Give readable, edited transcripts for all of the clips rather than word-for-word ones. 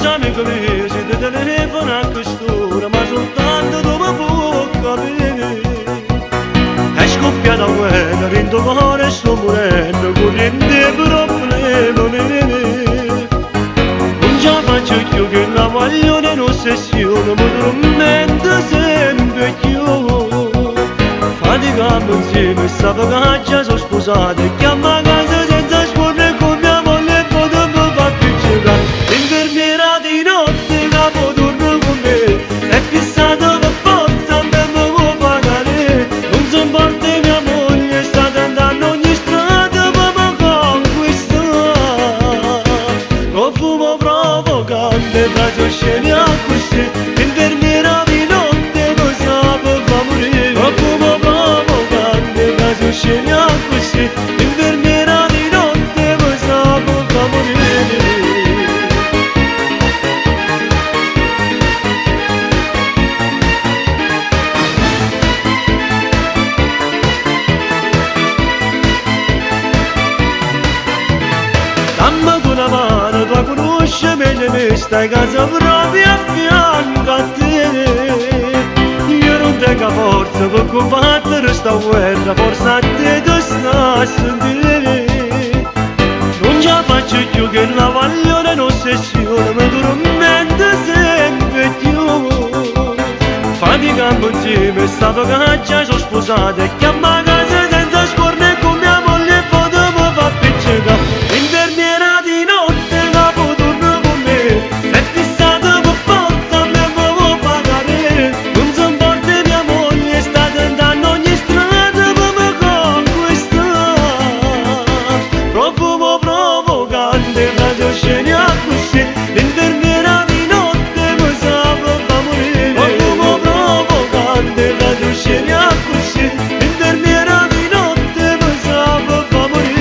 Scusa amico mio, se ti telefono a quest'ora, ma soltanto dopo può capire. È scoppiata guerra, dentro cuore sto morendo, corrente problemi. Non ce la faccio più che la voglio di un'ossessione, mi tormenta sempre più. Faticando insieme, sta pagaccia sono sposata, e chiama a casa senza sporre con mia moglie e poi mi fa più giocare. L'infermiera di notte capo torna con me, è fissata per forza, me lo può pagare. Non si importa mia moglie, sta tentando ogni strada per mi conquistare. Profumo provocante, faccio scemi a così, l'infermiera di notte mi sa per fa morire. Profumo provocante, faccio scemi a così, l'infermiera di notte mi sa per fa morire. Dammi tu una mano, tu conosci meglio me, stai a casa proprio a fianco a te. Io non tengo forza per combattere sta guerra, forza a te tu stai a sentire. Non ce la faccio più che la voglio di un'ossessione, mi tormenta sempre più. Faticando insieme, sta pagaccia sono sposata, e chiama a casa senza scorne con mia moglie e poi mi fa piccicare. L'infermiera di notte capo torna con me, è fissata per forza, me lo può pagare. Non si importa mia moglie, sta tentando ogni strada per mi conquistare. Profumo provocante, faccio sceni a così, l'infermiera di notte mi sa per fa morire. Profumo provocante, faccio sceni a così, l'infermiera di notte mi sa per fa morire.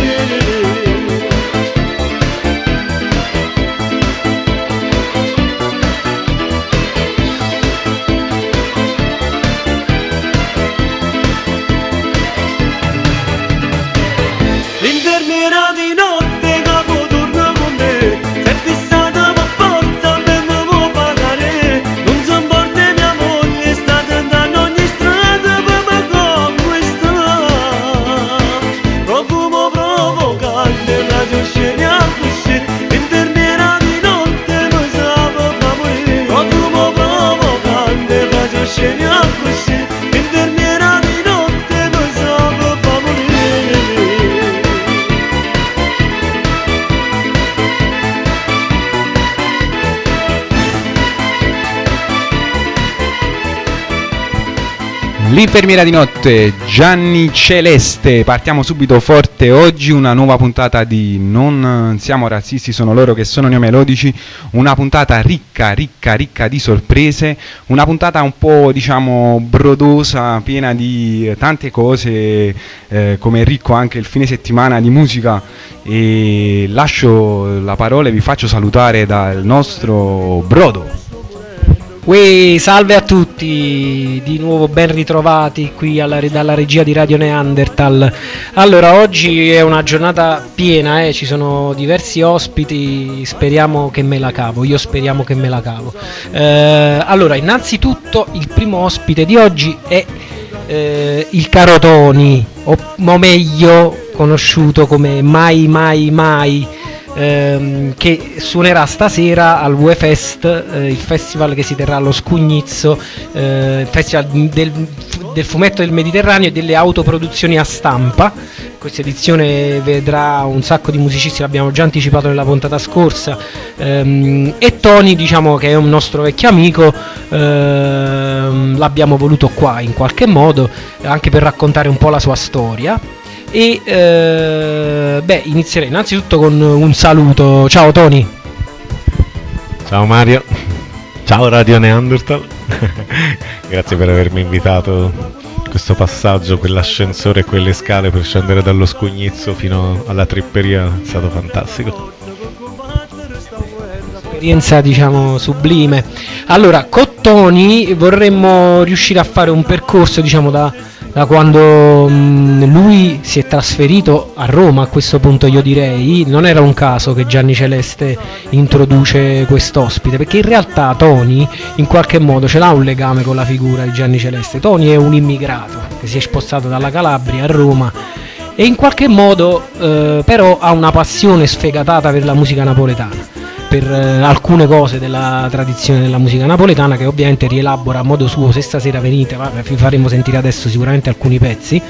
L'infermiera di notte capo torna con me, è fissata per forza, me lo può pagare. Non si importa mia moglie, sta tentando ogni strada per mi conquistare. Profumo provocante, faccio sceni a così, l'infermiera di notte mi sa per fa morire. Profumo provocante, faccio sceni a così, l'infermiera di notte mi sa per fa morire. L'infermiera di notte, Gianni Celeste. Partiamo subito forte oggi, una nuova puntata di Non siamo razzisti, sono loro che sono neomelodici. Una puntata ricca di sorprese, una puntata un po' diciamo brodosa, piena di tante cose, come ricco anche il fine settimana di musica. E lascio la parola e vi faccio salutare dal nostro Brodo. Uè, salve a tutti, di nuovo ben ritrovati qui dalla regia di Radio Neanderthal. Allora, oggi è una giornata piena, ci sono diversi ospiti, speriamo che me la cavo, io speriamo che me la cavo. Allora, innanzitutto il primo ospite di oggi è il caro Tony, o meglio conosciuto come Mai Mai Mai, che suonerà stasera al WeFest, il festival che si terrà allo Scugnizzo, il festival del fumetto del Mediterraneo e delle autoproduzioni a stampa. Questa edizione vedrà un sacco di musicisti, l'abbiamo già anticipato nella puntata scorsa, e Tony, diciamo che è un nostro vecchio amico, l'abbiamo voluto qua in qualche modo anche per raccontare un po' la sua storia. E inizierei innanzitutto con un saluto. Ciao Tony. Ciao Mario. Ciao Radio Neanderthal. Grazie per avermi invitato a questo passaggio, quell'ascensore e quelle scale per scendere dallo Scugnizzo fino alla Tripperia, è stato fantastico. Esperienza diciamo sublime. Allora, con Tony vorremmo riuscire a fare un percorso diciamo da da quando lui si è trasferito a Roma. A questo punto io direi non era un caso che Gianni Celeste introduce quest'ospite, perché in realtà Tony in qualche modo ce l'ha un legame con la figura di Gianni Celeste. Tony è un immigrato che si è spostato dalla Calabria a Roma e in qualche modo però ha una passione sfegatata per la musica napoletana, per alcune cose della tradizione della musica napoletana, che ovviamente rielabora a modo suo. Se stasera venite, vi faremo sentire adesso sicuramente alcuni pezzi,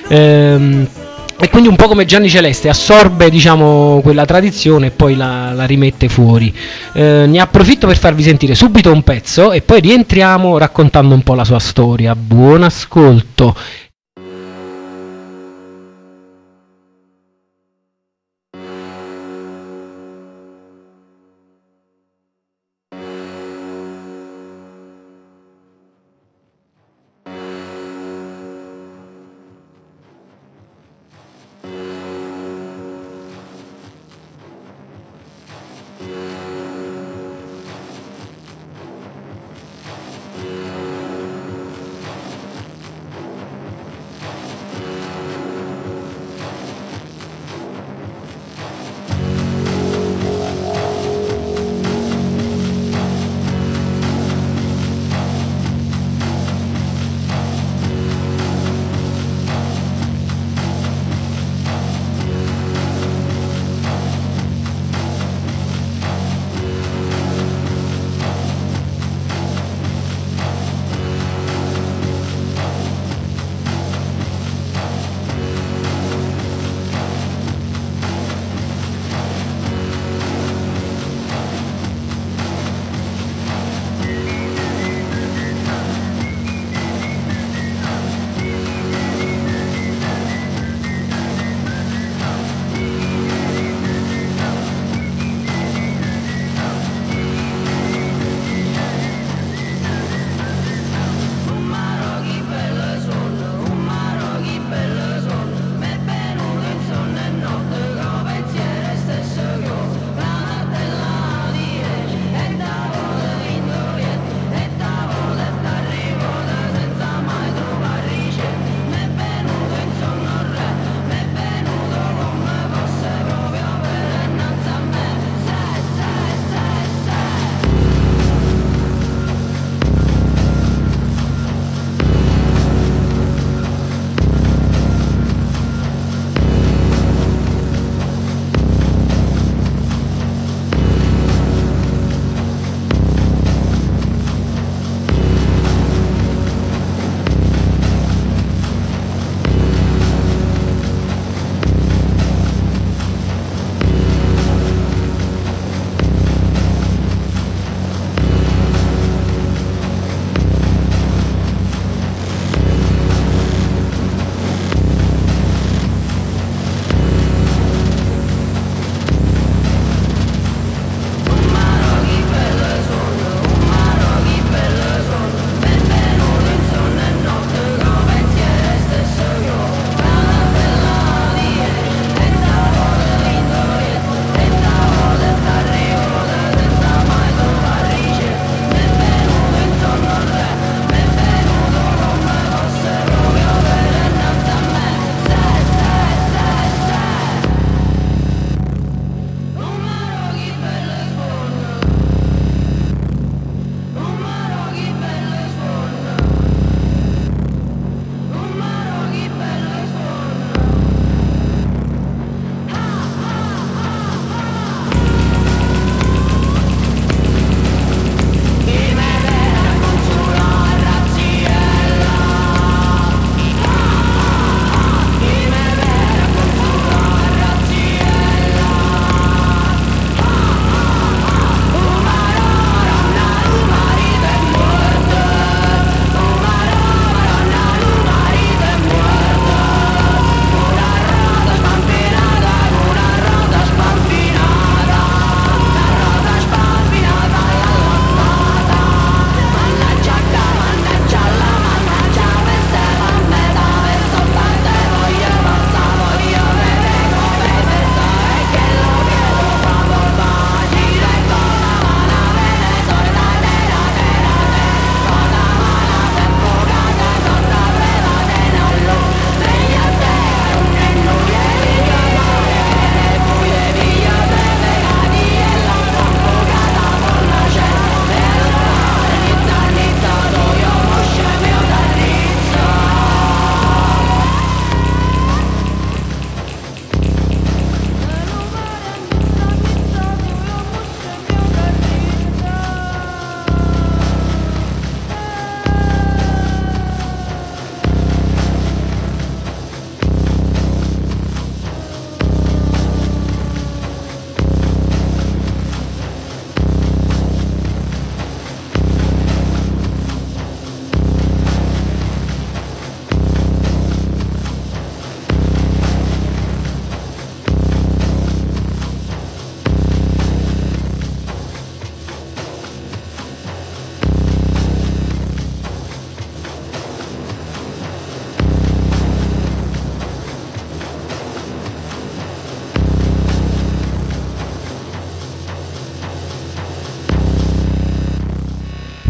e quindi un po' come Gianni Celeste assorbe, diciamo, quella tradizione e poi la rimette fuori. Ne approfitto per farvi sentire subito un pezzo e poi rientriamo raccontando un po' la sua storia. Buon ascolto.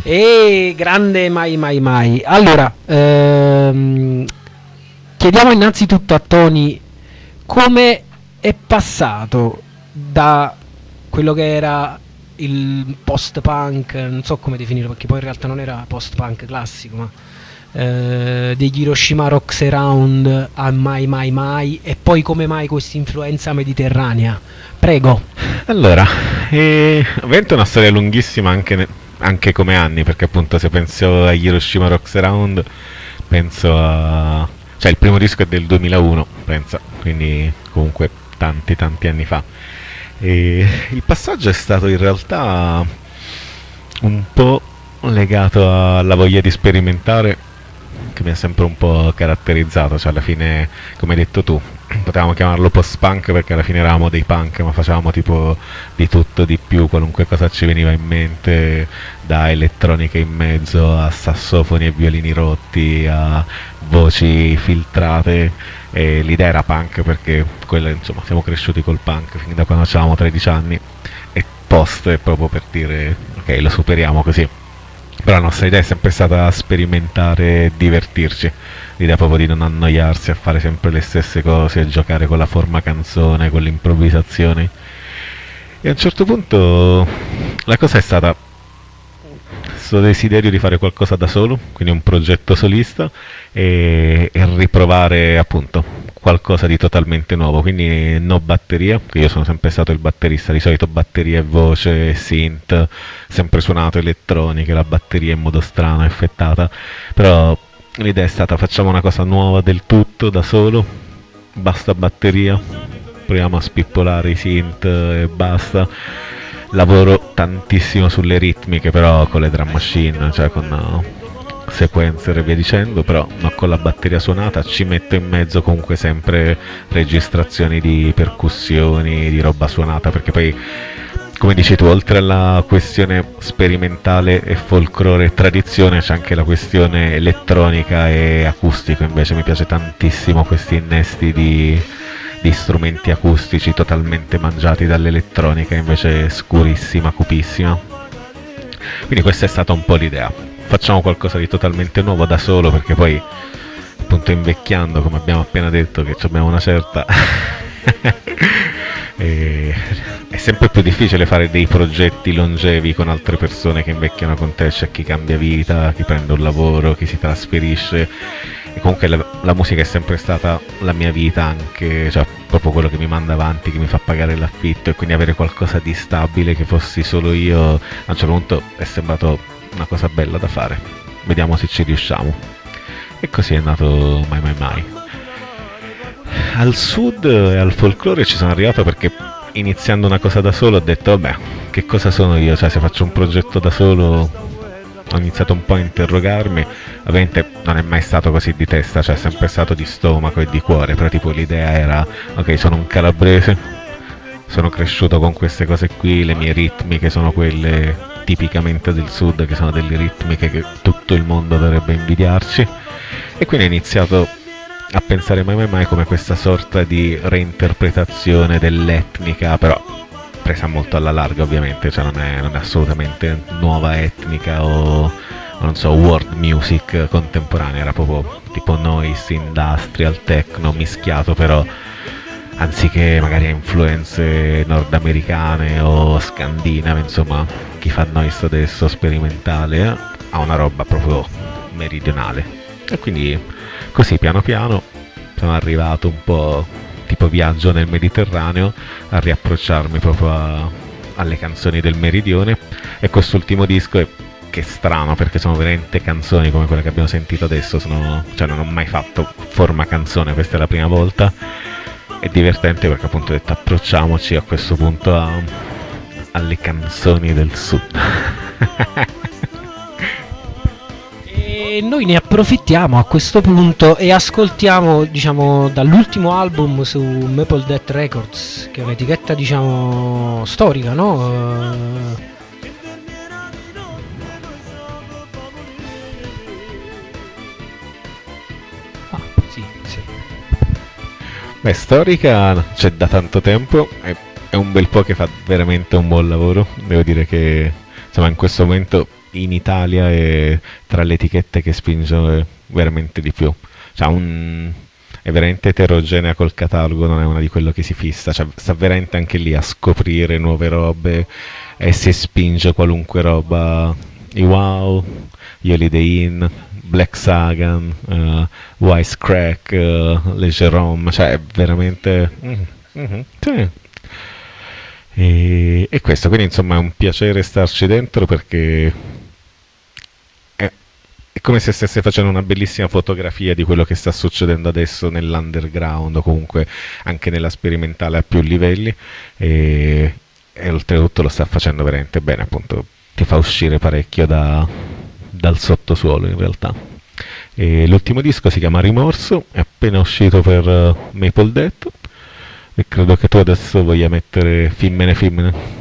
E grande mai mai mai. Allora, chiediamo innanzitutto a Tony come è passato da quello che era il post-punk, non so come definirlo perché poi in realtà non era post-punk classico, ma degli Hiroshima Rocks Around a Mai Mai Mai, e poi come mai questa influenza mediterranea. Prego. Allora, ovviamente è una storia lunghissima anche come anni, perché appunto se penso agli Hiroshima Rocks Around penso a... cioè il primo disco è del 2001, pensa, quindi comunque tanti anni fa. E il passaggio è stato in realtà un po' legato alla voglia di sperimentare che mi ha sempre un po' caratterizzato, cioè alla fine, come hai detto tu, potevamo chiamarlo post-punk perché alla fine eravamo dei punk, ma facevamo tipo di tutto, di più, qualunque cosa ci veniva in mente, da elettronica in mezzo a sassofoni e violini rotti, a voci filtrate, e l'idea era punk perché quella, insomma, siamo cresciuti col punk fin da quando avevamo 13 anni, e post è proprio per dire ok, lo superiamo così. Però la nostra idea è sempre stata sperimentare e divertirci, l'idea proprio di non annoiarsi a fare sempre le stesse cose, a giocare con la forma canzone, con le improvvisazioni. E a un certo punto la cosa è stata questo desiderio di fare qualcosa da solo, quindi un progetto solista, e riprovare appunto qualcosa di totalmente nuovo, quindi no batteria, che io sono sempre stato il batterista, di solito batteria e voce, synth, sempre suonato elettroniche, la batteria in modo strano, effettata, però l'idea è stata facciamo una cosa nuova del tutto da solo, basta batteria, proviamo a spippolare i synth e basta. Lavoro tantissimo sulle ritmiche, però con le drum machine, cioè con sequencer e via dicendo, però non con la batteria suonata, ci metto in mezzo comunque sempre registrazioni di percussioni, di roba suonata, perché poi, come dici tu, oltre alla questione sperimentale e folklore e tradizione, c'è anche la questione elettronica e acustico. Invece mi piace tantissimo questi innesti di strumenti acustici totalmente mangiati dall'elettronica, invece scurissima, cupissima. Quindi questa è stata un po' l'idea, facciamo qualcosa di totalmente nuovo da solo, perché poi appunto invecchiando, come abbiamo appena detto che abbiamo una certa è sempre più difficile fare dei progetti longevi con altre persone che invecchiano con te, c'è chi cambia vita, chi prende un lavoro, chi si trasferisce, e comunque la musica è sempre stata la mia vita, anche, cioè proprio quello che mi manda avanti, che mi fa pagare l'affitto, e quindi avere qualcosa di stabile che fossi solo io a un certo punto è sembrato una cosa bella da fare, vediamo se ci riusciamo, e così è nato Mai Mai Mai. Al sud e al folklore ci sono arrivato perché iniziando una cosa da solo ho detto vabbè, che cosa sono io, cioè se faccio un progetto da solo ho iniziato un po' a interrogarmi. Ovviamente non è mai stato così di testa, cioè è sempre stato di stomaco e di cuore, però tipo l'idea era ok, sono un calabrese, sono cresciuto con queste cose qui, le mie ritmiche sono quelle tipicamente del sud, che sono delle ritmiche che tutto il mondo dovrebbe invidiarci, e quindi ho iniziato a pensare Mai Mai Mai come questa sorta di reinterpretazione dell'etnica, però presa molto alla larga ovviamente, cioè non è assolutamente nuova etnica o non so, world music contemporanea, era proprio tipo noise, industrial, techno mischiato, però anziché magari a influenze nordamericane o scandinave, insomma chi fa noise adesso sperimentale ha una roba proprio meridionale, e quindi così piano piano sono arrivato un po' tipo viaggio nel Mediterraneo a riapprocciarmi proprio alle canzoni del meridione, e quest'ultimo disco che è strano perché sono veramente canzoni come quelle che abbiamo sentito adesso, cioè non ho mai fatto forma canzone, questa è la prima volta, è divertente perché appunto ho detto approcciamoci a questo punto alle canzoni del sud. E noi ne approfittiamo a questo punto e ascoltiamo, diciamo, dall'ultimo album su Maple Death Records, che è un'etichetta, diciamo, storica, no? Sì. Beh, storica c'è da tanto tempo, è un bel po' che fa veramente un buon lavoro, devo dire che insomma in questo momento in Italia è tra le etichette che spinge veramente di più. Cioè, è veramente eterogenea col catalogo, non è una di quello che si fissa, cioè, sta veramente anche lì a scoprire nuove robe e si spinge qualunque roba. I Wow, gli Holiday Inn, Black Sagan, Wisecrack, le Jerome, cioè è veramente... sì. E questo, quindi insomma è un piacere starci dentro perché è come se stesse facendo una bellissima fotografia di quello che sta succedendo adesso nell'underground o comunque anche nella sperimentale a più livelli e oltretutto lo sta facendo veramente bene, appunto ti fa uscire parecchio dal sottosuolo in realtà. E l'ultimo disco si chiama Rimorso, è appena uscito per Maple Death e credo che tu adesso voglia mettere Fimmene Fimmene.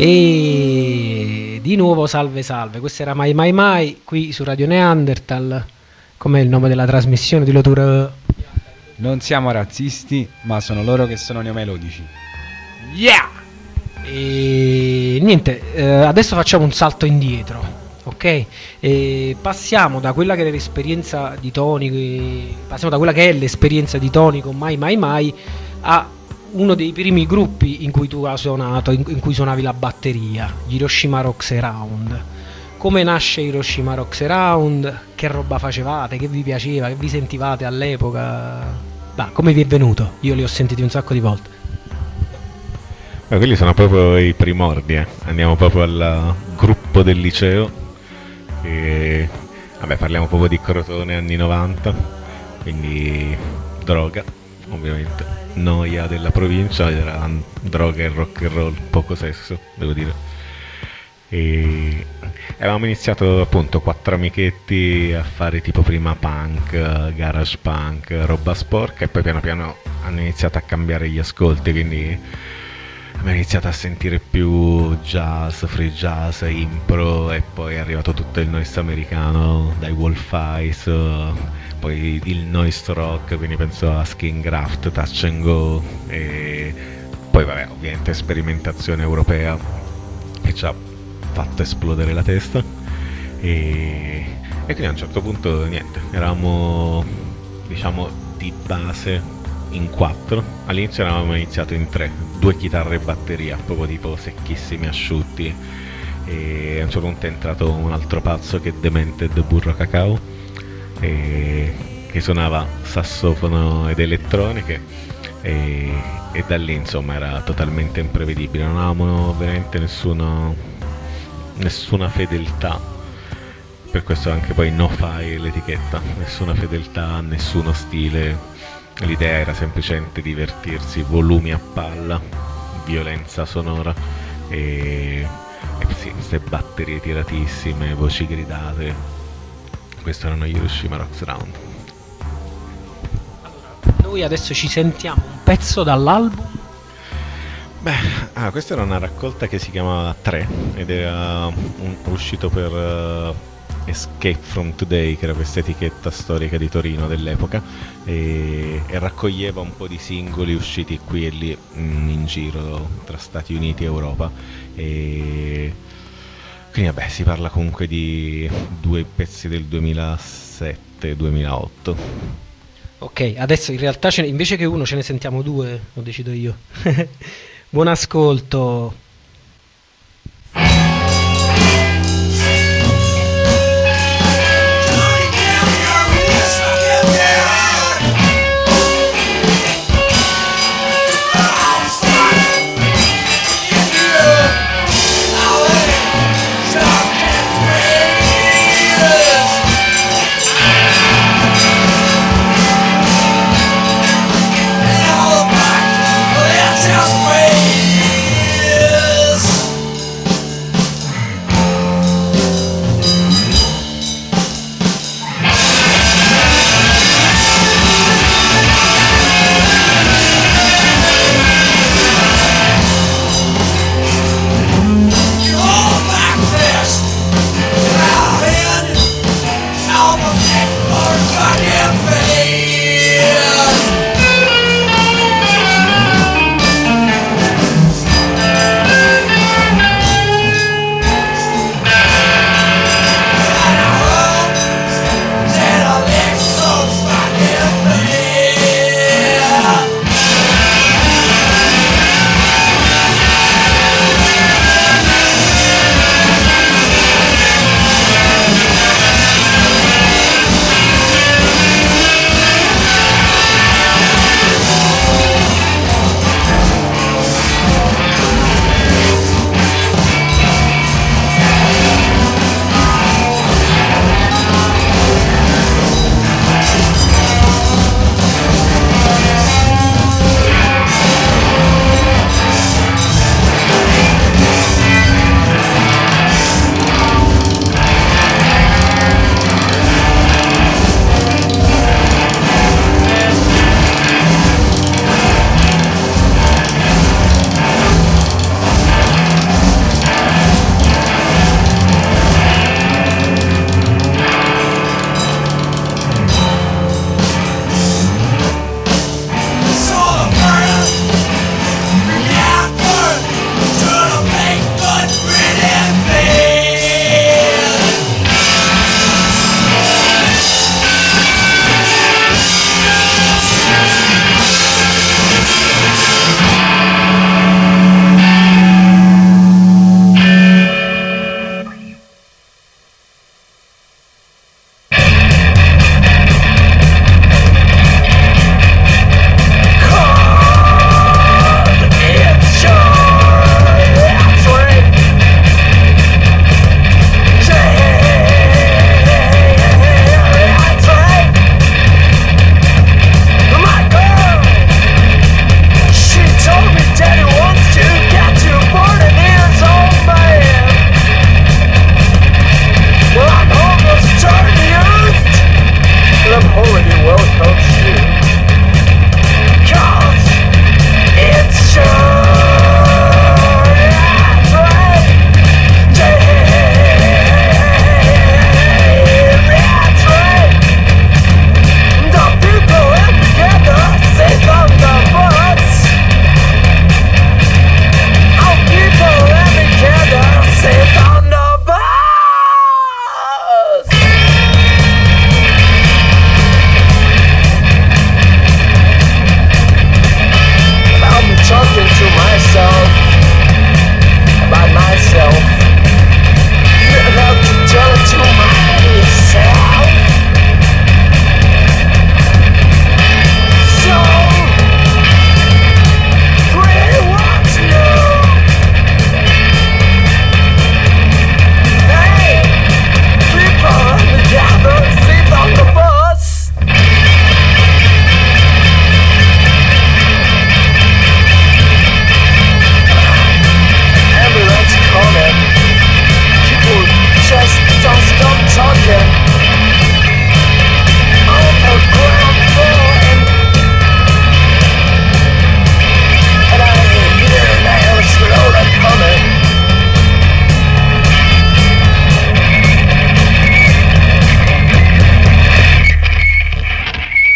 E di nuovo salve salve, questo era Mai Mai Mai qui su Radio Neanderthal. Com'è il nome della trasmissione? Dillo tu. Non siamo razzisti, ma sono loro che sono neomelodici. Yeah! E niente, adesso facciamo un salto indietro, ok? E passiamo da quella che era l'esperienza di Tony, passiamo da quella che è l'esperienza di Tony con Mai Mai Mai a uno dei primi gruppi in cui tu hai suonato, in cui suonavi la batteria, gli Hiroshima Rocks Around. Come nasce Hiroshima Rocks Around? Che roba facevate? Che vi piaceva? Che vi sentivate all'epoca? Come vi è venuto? Io li ho sentiti un sacco di volte. Quelli sono proprio i primordi, eh. Andiamo proprio al gruppo del liceo e vabbè, parliamo proprio di Crotone anni 90, quindi droga, ovviamente, noia della provincia, era droga e rock and roll, poco sesso, devo dire. E avevamo iniziato appunto 4 amichetti a fare tipo prima punk, garage punk, roba sporca, e poi piano piano hanno iniziato a cambiare gli ascolti, quindi abbiamo iniziato a sentire più jazz, free jazz, impro, e poi è arrivato tutto il noise americano, dai Wolf Eyes, poi il noise rock, quindi penso a Skin Graft, Touch and Go, e poi vabbè, ovviamente sperimentazione europea che ci ha fatto esplodere la testa, e quindi a un certo punto niente, eravamo diciamo di base in 4, all'inizio eravamo iniziato in 3, 2 chitarre e batteria, proprio tipo secchissimi, asciutti, e a un certo punto è entrato un altro pazzo che è Demented Burro Cacao, che suonava sassofono ed elettroniche, e da lì insomma era totalmente imprevedibile, non avevamo veramente nessuna fedeltà, per questo anche poi no fai l'etichetta, nessuna fedeltà, nessuno stile. L'idea era semplicemente divertirsi, volumi a palla, violenza sonora e sì, queste batterie tiratissime, voci gridate. Questo erano gli Hiroshima Rocks Round. Noi adesso ci sentiamo un pezzo dall'album. Questa era una raccolta che si chiamava 3 ed era uscito per Escape from Today, che era questa etichetta storica di Torino dell'epoca, e raccoglieva un po' di singoli usciti qui e lì in giro tra Stati Uniti e Europa, e quindi vabbè, si parla comunque di 2 pezzi del 2007-2008. Ok, adesso in realtà invece che uno ce ne sentiamo 2, lo decido io. Buon ascolto. Just wait.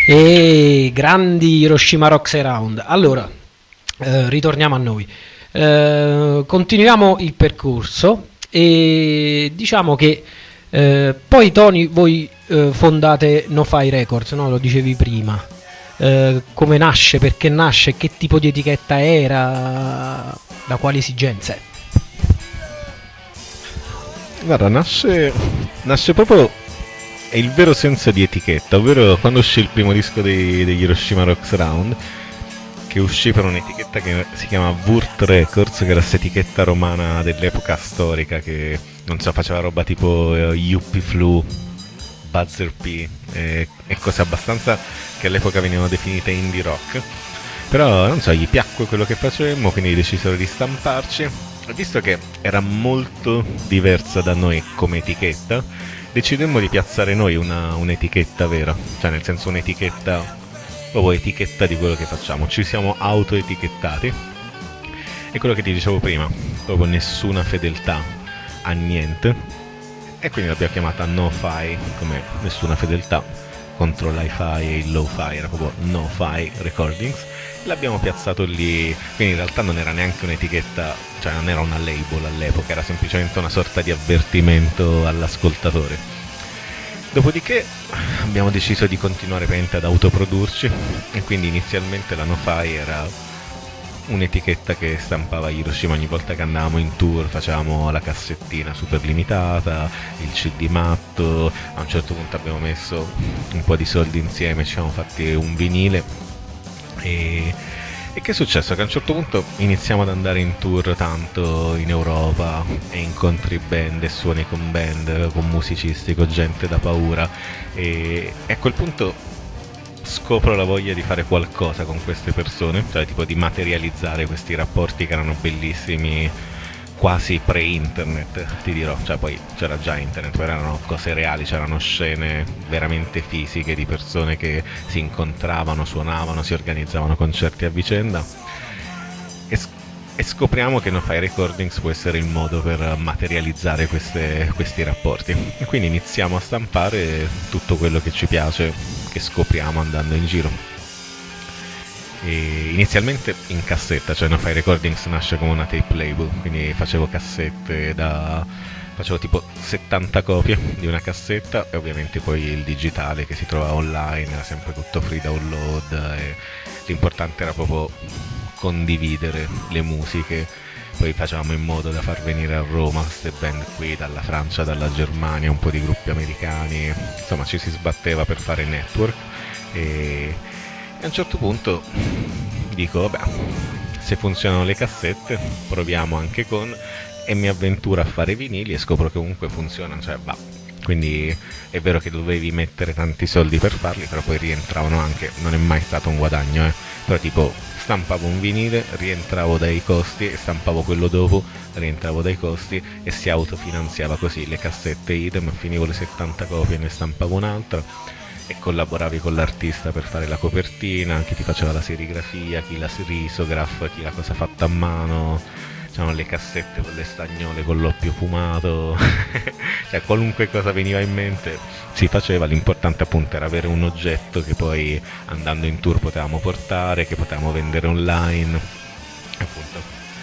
e grandi Hiroshima Rocks Around. Allora, ritorniamo a noi. Continuiamo il percorso e diciamo che poi Tony voi fondate No-Fi Records, no? Lo dicevi prima. Come nasce, perché nasce, che tipo di etichetta era, da quali esigenze? Guarda, nasce proprio, è il vero senso di etichetta, ovvero quando uscì il primo disco degli Hiroshima Rocks Round, che uscì per un'etichetta che si chiama Wurt Records, che era questa etichetta romana dell'epoca storica che, non so, faceva roba tipo Yuppie Flu, Buzzer P e cose abbastanza che all'epoca venivano definite indie rock. Però, non so, gli piacque quello che facevamo, quindi decisero di stamparci. E visto che era molto diversa da noi come etichetta, decidemmo di piazzare noi un'etichetta vera, cioè nel senso un'etichetta, proprio etichetta di quello che facciamo. Ci siamo autoetichettati e quello che ti dicevo prima, proprio nessuna fedeltà a niente, e quindi l'abbiamo chiamata No-Fi, come nessuna fedeltà contro l'hi-fi e il low-fi, era proprio No-Fi Recordings. L'abbiamo piazzato lì, quindi in realtà non era neanche un'etichetta, cioè non era una label all'epoca, era semplicemente una sorta di avvertimento all'ascoltatore. Dopodiché abbiamo deciso di continuare ad autoprodurci, e quindi inizialmente la No-Fi era un'etichetta che stampava Hiroshima. Ogni volta che andavamo in tour facevamo la cassettina super limitata, il CD matto. A un certo punto abbiamo messo un po' di soldi insieme, ci siamo fatti un vinile e che è successo? Che a un certo punto iniziamo ad andare in tour tanto in Europa e incontri band e suoni con band, con musicisti, con gente da paura, e a quel punto scopro la voglia di fare qualcosa con queste persone, cioè tipo di materializzare questi rapporti che erano bellissimi, quasi pre-internet, ti dirò. Cioè poi c'era già internet, però erano cose reali, c'erano scene veramente fisiche di persone che si incontravano, suonavano, si organizzavano concerti a vicenda, e scopriamo che No-Fi Recordings può essere il modo per materializzare questi rapporti, e quindi iniziamo a stampare tutto quello che ci piace, che scopriamo andando in giro. E inizialmente in cassetta, cioè No-Fi Recordings nasce come una tape label, quindi facevo cassette facevo tipo 70 copie di una cassetta, e ovviamente poi il digitale che si trovava online era sempre tutto free download, e l'importante era proprio condividere le musiche. Poi facevamo in modo da far venire a Roma queste band qui dalla Francia, dalla Germania, un po' di gruppi americani, insomma ci si sbatteva per fare network, e a un certo punto dico vabbè, se funzionano le cassette proviamo anche con, e mi avventuro a fare vinili e scopro che comunque funzionano, cioè va. Quindi è vero che dovevi mettere tanti soldi per farli, però poi rientravano anche, non è mai stato un guadagno, però tipo stampavo un vinile, rientravo dai costi, e stampavo quello dopo, rientravo dai costi, e si autofinanziava così. Le cassette idem, finivo le 70 copie, ne stampavo un'altra, e collaboravi con l'artista per fare la copertina, chi ti faceva la serigrafia, chi la risograph, chi la cosa fatta a mano. C'erano le cassette con le stagnole, con l'oppio fumato, cioè qualunque cosa veniva in mente si faceva. L'importante appunto era avere un oggetto che poi andando in tour potevamo portare, che potevamo vendere online, appunto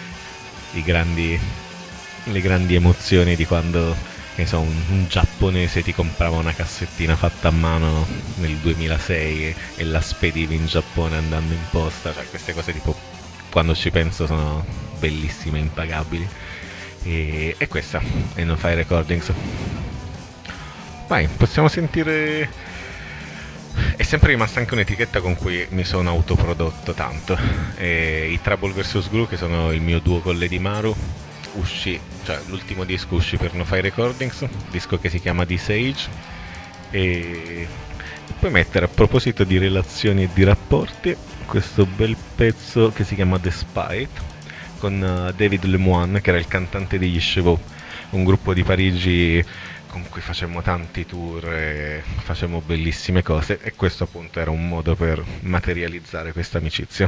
le grandi emozioni di quando, che ne so, un giapponese ti comprava una cassettina fatta a mano nel 2006 e la spedivi in Giappone andando in posta. Cioè queste cose tipo, quando ci penso, sono bellissime, impagabili, e questa è No-Fi Recordings. Vai, possiamo sentire. È sempre rimasta anche un'etichetta con cui mi sono autoprodotto tanto, i Trouble vs Glue, che sono il mio duo con Lady Maru, cioè l'ultimo disco uscì per No-Fi Recordings, disco che si chiama The Sage, e puoi mettere, a proposito di relazioni e di rapporti, questo bel pezzo che si chiama Despite, con David Lemoine, che era il cantante degli Chevaux, un gruppo di Parigi con cui facemmo tanti tour e facemmo bellissime cose, e questo appunto era un modo per materializzare questa amicizia.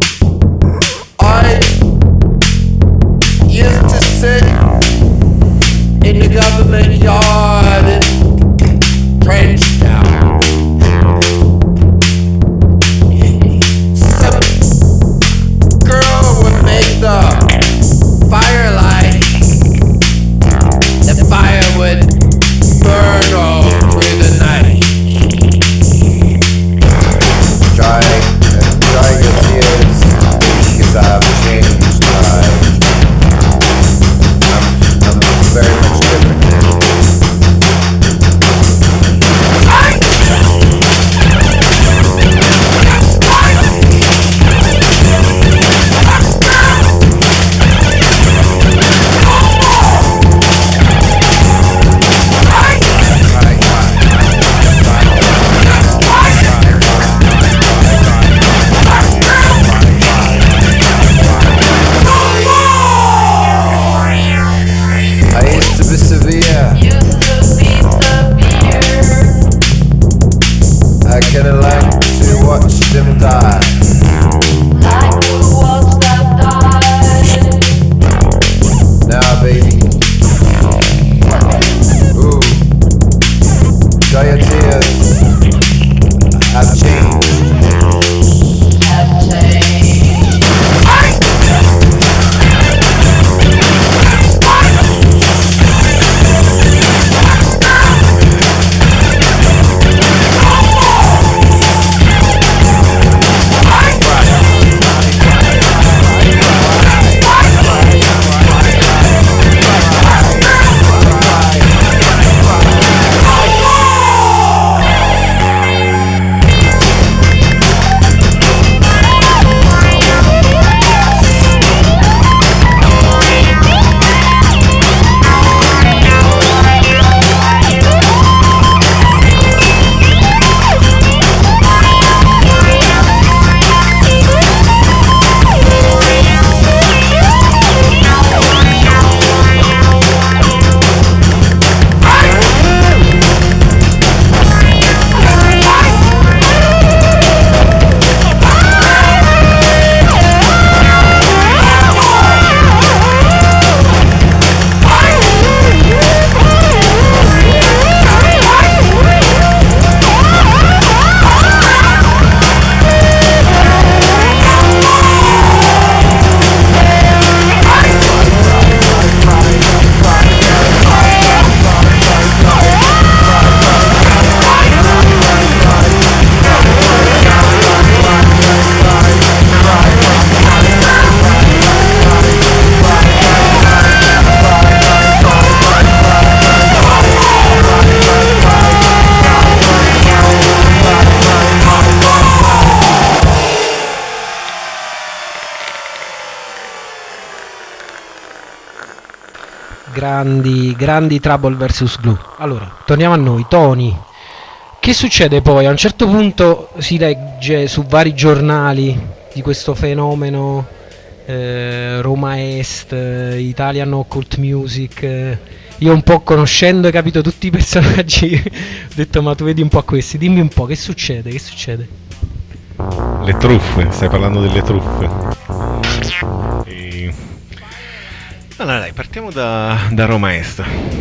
I used to sit in the government yard and trench down. Some girl would make the firelight. The fire would burn all through the night. Dry your tears, because I've changed lives. I'm very much different now. I kinda like to watch them die. Like to watch them die. Now baby, ooh, dry your tears. I've changed. Have changed. Grandi Trouble vs Glue. Allora, torniamo a noi. Tony, che succede poi? A un certo punto si legge su vari giornali di questo fenomeno Roma Est, Italian Occult Music. Io un po' conoscendo e capito tutti i personaggi ho detto ma tu vedi un po' questi, dimmi un po' che succede, che succede? Le truffe, stai parlando delle truffe. Allora dai, partiamo da Roma Est.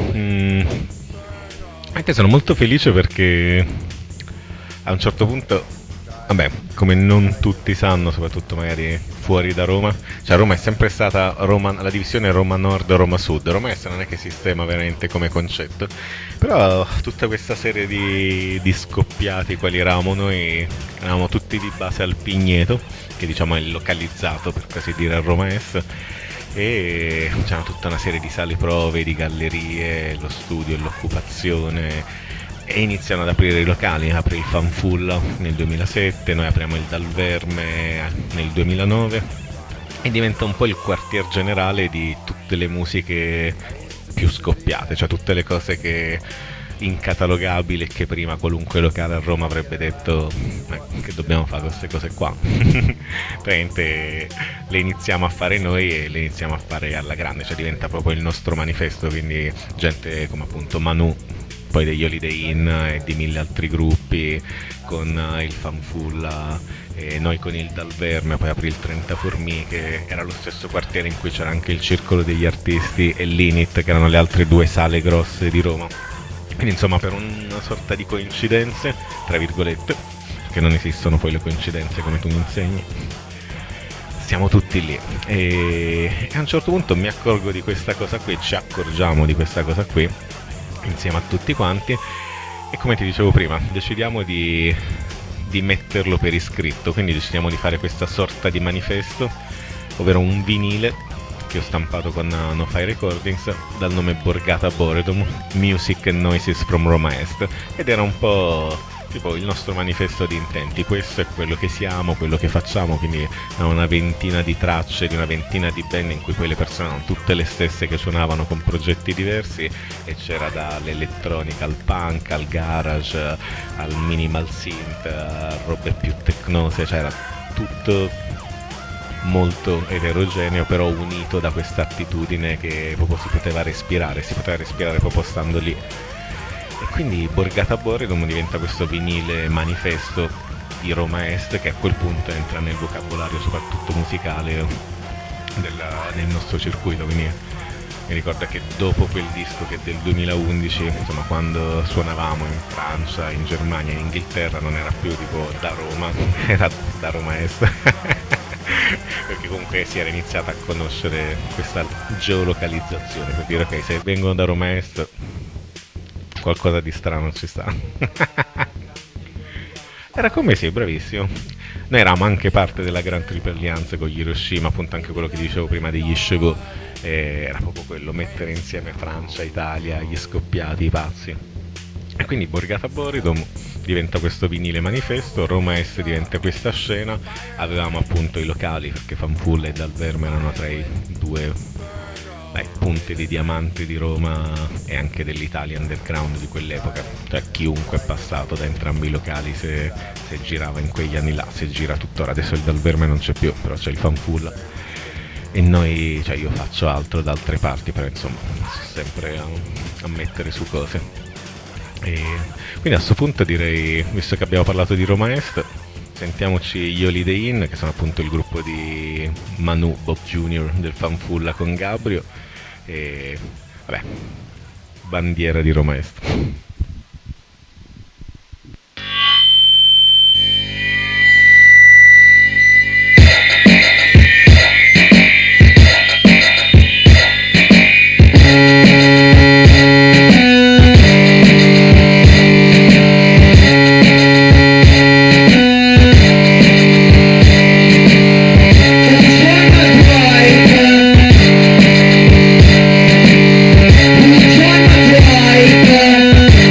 Anche sono molto felice perché a un certo punto, vabbè, come non tutti sanno, soprattutto magari fuori da Roma, cioè Roma è sempre stata la divisione Roma Nord, Roma Sud. Roma Est non è che esisteva veramente come concetto, però tutta questa serie di scoppiati quali eravamo noi, eravamo tutti di base al Pigneto, che diciamo è localizzato per così dire a Roma Est, e c'era tutta una serie di sale prove, di gallerie, lo studio, l'occupazione, e iniziano ad aprire i locali. Apre il Fanfulla nel 2007, noi apriamo il Dal Verme nel 2009 e diventa un po' il quartier generale di tutte le musiche più scoppiate, cioè tutte le cose che incatalogabili, che prima qualunque locale a Roma avrebbe detto che dobbiamo fare queste cose qua. Praticamente le iniziamo a fare noi e le iniziamo a fare alla grande, cioè diventa proprio il nostro manifesto. Quindi gente come appunto Manu, poi degli Holiday Inn e di mille altri gruppi, con il Fanfulla e noi con il Dal Verme, poi aprì il 30 Formiche, era lo stesso quartiere in cui c'era anche il Circolo degli Artisti e l'Init, che erano le altre due sale grosse di Roma. Quindi insomma, per una sorta di coincidenze, tra virgolette, che non esistono poi le coincidenze come tu mi insegni, siamo tutti lì e a un certo punto mi accorgo di questa cosa qui, ci accorgiamo di questa cosa qui insieme a tutti quanti, e come ti dicevo prima decidiamo di metterlo per iscritto, quindi decidiamo di fare questa sorta di manifesto, ovvero un vinile che ho stampato con No Fire Recordings dal nome Borgata Boredom, Music and Noises from Roma Est, ed era un po' tipo il nostro manifesto di intenti. Questo è quello che siamo, quello che facciamo, quindi una ventina di tracce di una ventina di band in cui poi le persone erano tutte le stesse che suonavano con progetti diversi, e c'era dall'elettronica al punk, al garage, al minimal synth, a robe più tecnose, cioè era tutto molto eterogeneo, però unito da questa attitudine che proprio si poteva respirare proprio stando lì. E quindi Borgata Boredom diventa questo vinile manifesto di Roma Est, che a quel punto entra nel vocabolario soprattutto musicale nel nostro circuito. Quindi mi ricordo che dopo quel disco, che è del 2011, insomma, quando suonavamo in Francia, in Germania, in Inghilterra, non era più tipo da Roma, era da Roma Est. Perché comunque si era iniziata a conoscere questa geolocalizzazione, per dire ok, se vengono da Roma Est qualcosa di strano ci sta. Era come sì, bravissimo. Noi eravamo anche parte della Gran Triple Alliance con gli Hiroshima, appunto anche quello che dicevo prima degli Shogo, era proprio quello, mettere insieme Francia, Italia, gli scoppiati, i pazzi. E quindi Borgata Boredom diventa questo vinile manifesto, Roma Est diventa questa scena, avevamo appunto i locali, perché Fanfulla e Dal Verme erano tra i due punti di diamante di Roma e anche dell'Italia underground di quell'epoca, cioè chiunque è passato da entrambi i locali se girava in quegli anni là, se gira tuttora. Adesso il Dal Verme non c'è più, però c'è il Fanfulla e noi, cioè io faccio altro da altre parti, però insomma sto sempre a mettere su cose. E quindi a questo punto direi, visto che abbiamo parlato di Roma Est, sentiamoci gli Holiday Inn, che sono appunto il gruppo di Manu Bob Jr. del Fanfulla con Gabrio, e vabbè, bandiera di Roma Est. Join my drive.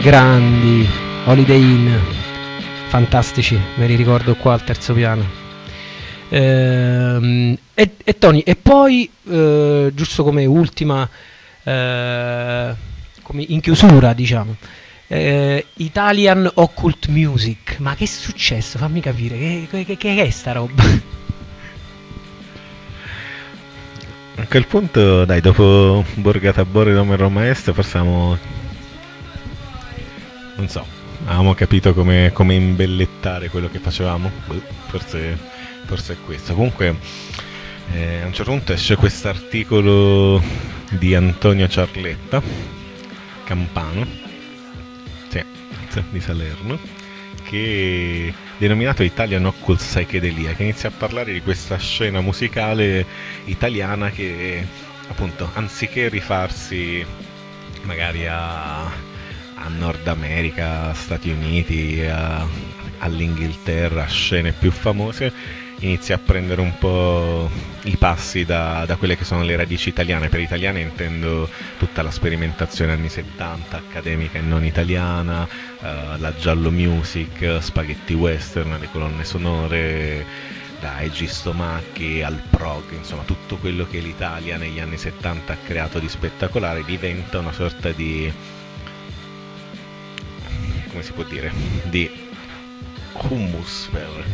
grandi Holiday Inn, fantastici, me li ricordo qua al terzo piano. E Tony, e poi giusto come ultima, come in chiusura, diciamo, Italian Occult Music, ma che è successo? Fammi capire, che è sta roba? A quel punto, dai, dopo Borgata Boredom e Roma Est, forse avevamo, non so, avevamo capito come imbellettare quello che facevamo. Forse è questo. Comunque, a un certo punto esce quest'articolo di Antonio Ciarletta, campano, sì, di Salerno, che denominato Italian Occult Psychedelia, che inizia a parlare di questa scena musicale italiana che, appunto, anziché rifarsi magari a Nord America, Stati Uniti, all'Inghilterra, a scene più famose, inizia a prendere un po' i passi da quelle che sono le radici italiane. Per italiane intendo tutta la sperimentazione anni 70, accademica e non italiana, la giallo music, spaghetti western, le colonne sonore, da Eiji Stomacchi al prog, insomma tutto quello che l'Italia negli anni 70 ha creato di spettacolare diventa una sorta di, come si può dire, di hummus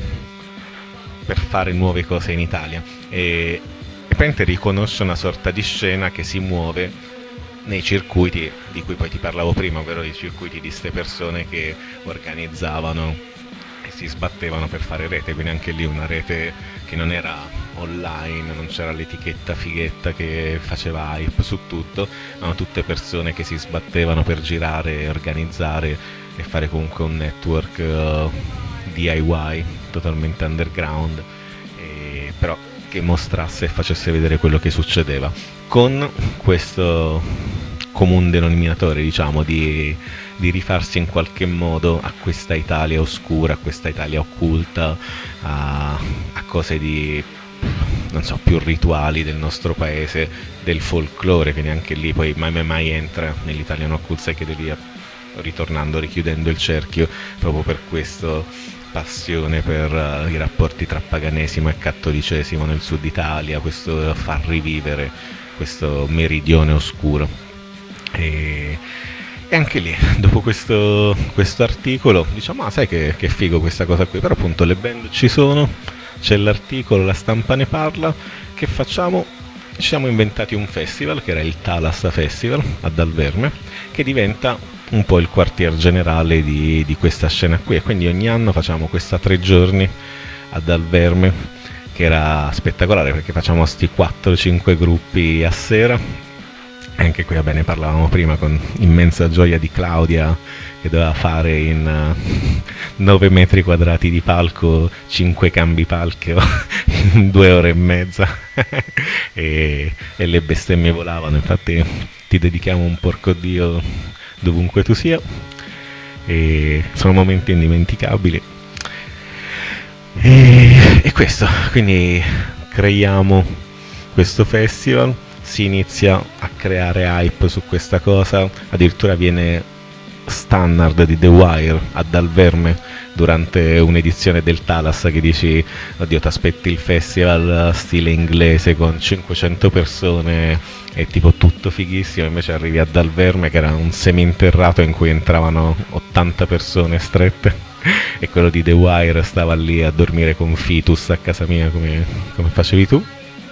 per fare nuove cose in Italia, e praticamente riconosce una sorta di scena che si muove nei circuiti di cui poi ti parlavo prima, ovvero i circuiti di ste persone che organizzavano e si sbattevano per fare rete, quindi anche lì una rete che non era online, non c'era l'etichetta fighetta che faceva hype su tutto, ma tutte persone che si sbattevano per girare, organizzare e fare comunque un network DIY totalmente underground, però che mostrasse e facesse vedere quello che succedeva, con questo comune denominatore, diciamo, di rifarsi in qualche modo a questa Italia oscura, a questa Italia occulta, a cose di, non so, più rituali del nostro paese, del folklore, che neanche lì poi mai entra nell'Italian Occult Psychedelia, richiudendo il cerchio, proprio per questo passione per i rapporti tra paganesimo e cattolicesimo nel sud Italia, questo far rivivere questo meridione oscuro. E anche lì, dopo questo articolo, diciamo, sai che figo questa cosa qui, però appunto le band ci sono, c'è l'articolo, la stampa ne parla, che facciamo? Ci siamo inventati un festival che era il Talas Festival a Dal Verme, che diventa un po' il quartier generale di questa scena qui, e quindi ogni anno facciamo questa 3 giorni a Dal Verme, che era spettacolare perché facciamo sti 4-5 gruppi a sera. E anche qui, vabbè, ne parlavamo prima con immensa gioia di Claudia, che doveva fare in 9 metri quadrati di palco 5 cambi palco in 2 ore e mezza e le bestemmie volavano. Infatti ti dedichiamo un porco dio dovunque tu sia, e sono momenti indimenticabili. E questo, quindi creiamo questo festival, si inizia a creare hype su questa cosa, addirittura viene standard di The Wire a Dal Verme durante un'edizione del Talas, che dici, oddio, ti aspetti il festival stile inglese con 500 persone e tipo tutto fighissimo, invece arrivi a Dal Verme che era un seminterrato in cui entravano 80 persone strette e quello di The Wire stava lì a dormire con Fitus a casa mia come facevi tu.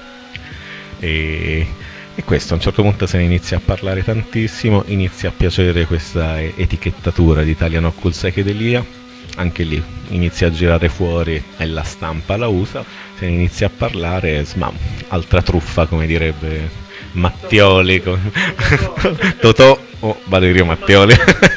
E questo, a un certo punto se ne inizia a parlare tantissimo, inizia a piacere questa etichettatura di Italian Occult Psychedelia, anche lì inizia a girare fuori e la stampa la usa, se ne inizia a parlare, altra truffa, come direbbe Mattioli, Totò o Valerio Mattioli.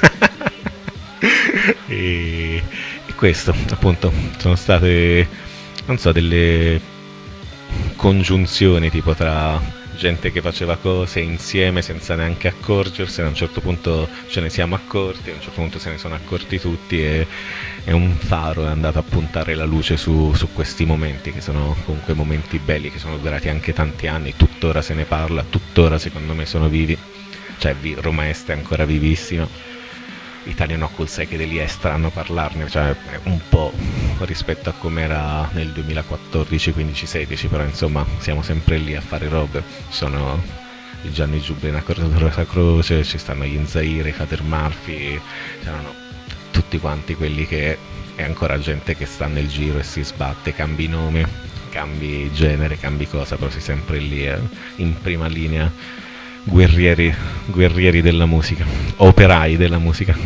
e questo, appunto, sono state, non so, delle congiunzioni tipo tra gente che faceva cose insieme senza neanche accorgersene. A un certo punto ce ne siamo accorti, a un certo punto se ne sono accorti tutti, e un faro è andato a puntare la luce su questi momenti, che sono comunque momenti belli, che sono durati anche tanti anni, tuttora se ne parla, tuttora secondo me sono vivi, cioè Roma Est è ancora vivissima, Italian Occult Psychedelia è strano parlarne, cioè un po' rispetto a come era nel 2014, 15, 16, però insomma siamo sempre lì a fare robe. Sono i Gianni Giubrina, Rosa Croce, ci stanno gli Inzaire, i Fader Murphy, c'erano tutti quanti quelli che è ancora gente che sta nel giro e si sbatte, cambi nome, cambi genere, cambi cosa, però sei sempre lì in prima linea, guerrieri della musica, operai della musica.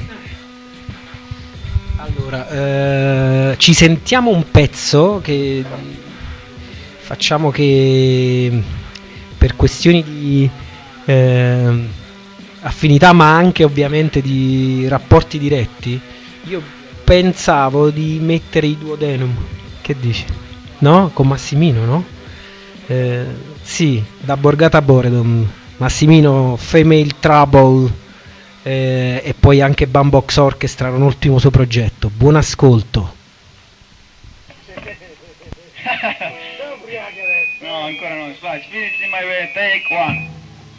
Allora, ci sentiamo un pezzo che facciamo che per questioni di affinità, ma anche ovviamente di rapporti diretti, io pensavo di mettere i Duodenum. Che dici? No? Con Massimino, no? Sì, da Borgata Boredom, Massimino, Female Trouble, e poi anche Bambox Orchestra, un ultimo suo progetto. Buon ascolto. No, ancora no, vai, Spirit in my way, take one.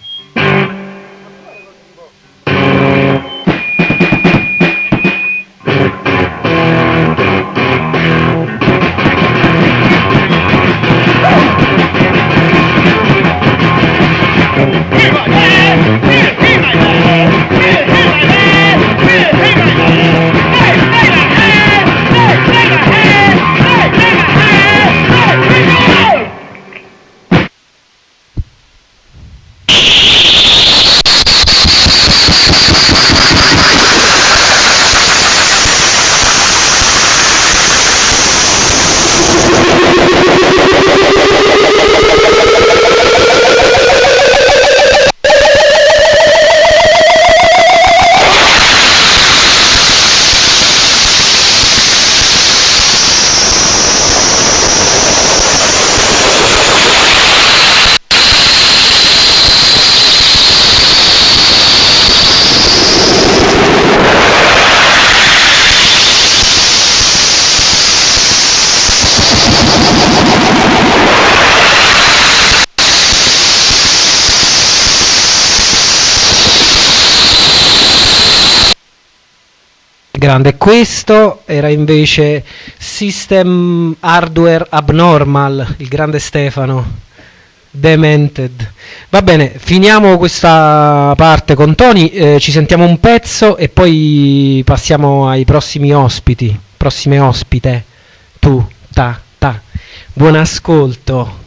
Grande, questo era invece System Hardware Abnormal, il grande Stefano, Demented. Va bene, finiamo questa parte con Tony, ci sentiamo un pezzo e poi passiamo ai prossimi ospiti, prossime ospite. Tu, ta. Buon ascolto.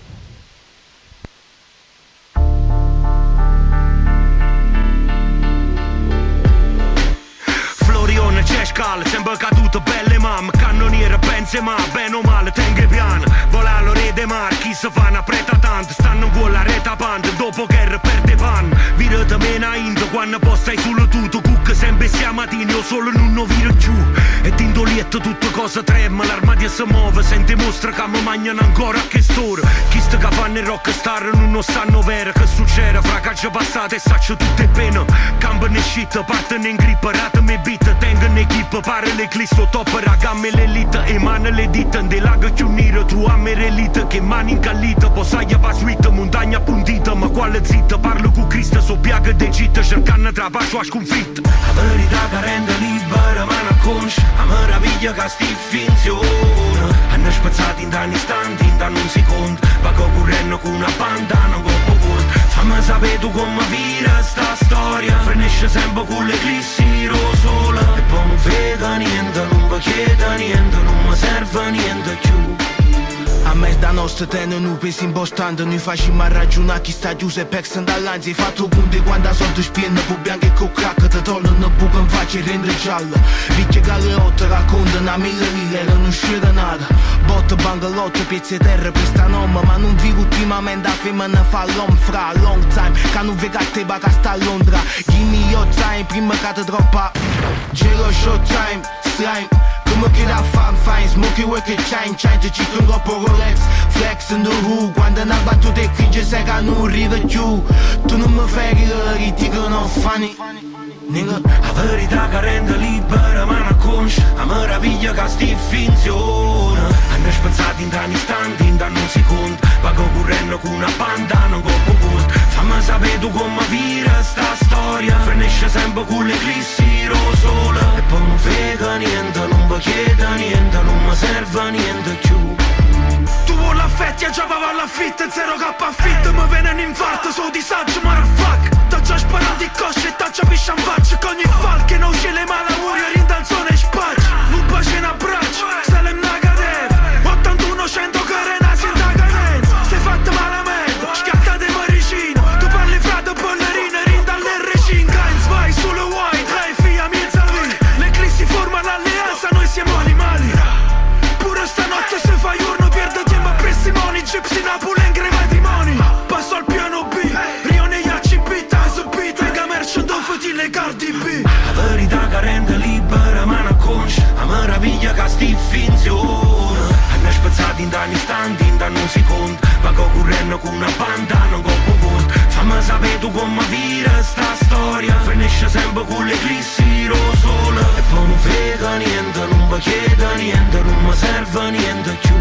Sembra caduto belle mam, cannoniere Benzema, bene o male tenga piano. Vola lo re de mar, chi se fa una preta tanto, stanno con la reta band, dopo che perde pan. Virate mena indo, quando postai solo tutto, cucca sempre stamattina, io solo non viro giù. E tindolietto tutte cose trema, l'armadio si muove, sente mostra che mi mangiano ancora a che storia. Chi sta che fanno il rockstar non sanno vero, che succede, fra caccia passate e saccio tutte pene. Campano e shit, partono in grip, ratami beat, tengono equip, pare le clisso top, ragamme l'elite, e mano le dita, de lago più nero, tu amere elite, che mani incallita, posaglia pa suite, montagna puntita, ma quale zitta, parlo con Cristo, so piaga d'Egitto, cercando tra bacio a sconfitta. La verità che rende libera, ma non conscia, la meraviglia che sti finzione, hanno spezzato in tanti istanti, in tanti un secondo, vago correndo con una banda, non copo volta, fammi sapere tu come vira sta storia, frenesce sempre con l'eclissi rosola, e poi non frega niente, non mi chiede niente, non mi serve niente più. A merda nostra tenne nu pesi imbostando, noi facciamo a ragionare chi sta chiuso e pexan dall'anzi. Hai fatto punti quando a soldi spieno, poi bianco e con crack, ti tornano buco in faccia e rende gialla. Vicchie galeotte raccontano a 1000 lire, non uscire nada. Botte, bangalotto, pezzi di terra per sta norma, ma non vivo ultimamente a femmina fa l'om fra long time, che non vega te baga sta a Londra. Give me your time, prima che ti troppa. Gelo short time, slime. Come che da fan fine, smoky work e chain, ti chicken up a Rolex, flex in the hood, quando una battuta e cringe sai che non ride più. Tu non mi fai ridere, ti non funny. La verità che rende libera ma non conscia, la meraviglia che sti finzione, hanno spezzato in tanti istanti, in tanti un secondo, vago correndo con una banda, non copo volta, fammi sapere tu come vira sta storia, frenesce sempre con l'eclissi rosola, Stia giocava alla fit, 0k fit. Mi viene un infarto, so disagio, motherfuck. T'accia sparato di cosce e t'accia piscia in faccia. Con ogni falche non uscì le mala murio, rindanzone e spaccia. Un bacio in abbraccio, sale una cadena. 81 100 carena, si indaganenza. Stai fatta malamente, schiattate maricino. Tu parli frate bollerine, rinda all'R5. Heinz vai sulle white, lei figlia mezza lì. Le crisi formano alleanza, noi siamo animali. Pure stanotte se fai urno, perdo tempo a testimoni. Gypsy Napoli in grei matrimoni. Passo al piano B, Rio negli ACP. T'hai subito, che merce foti le Cardi B. La verità che rende libera ma non conscia. La meraviglia che sti finzione. Hanno spezzato in danni istanti, in danno un secondo. Ma correndo con una banda, non coppo conto. Fammi sapere tu come vira sta storia. Finisce sempre con l'eclissi, lo sole. E poi non frega niente, non mi chiede niente, non mi serve niente più.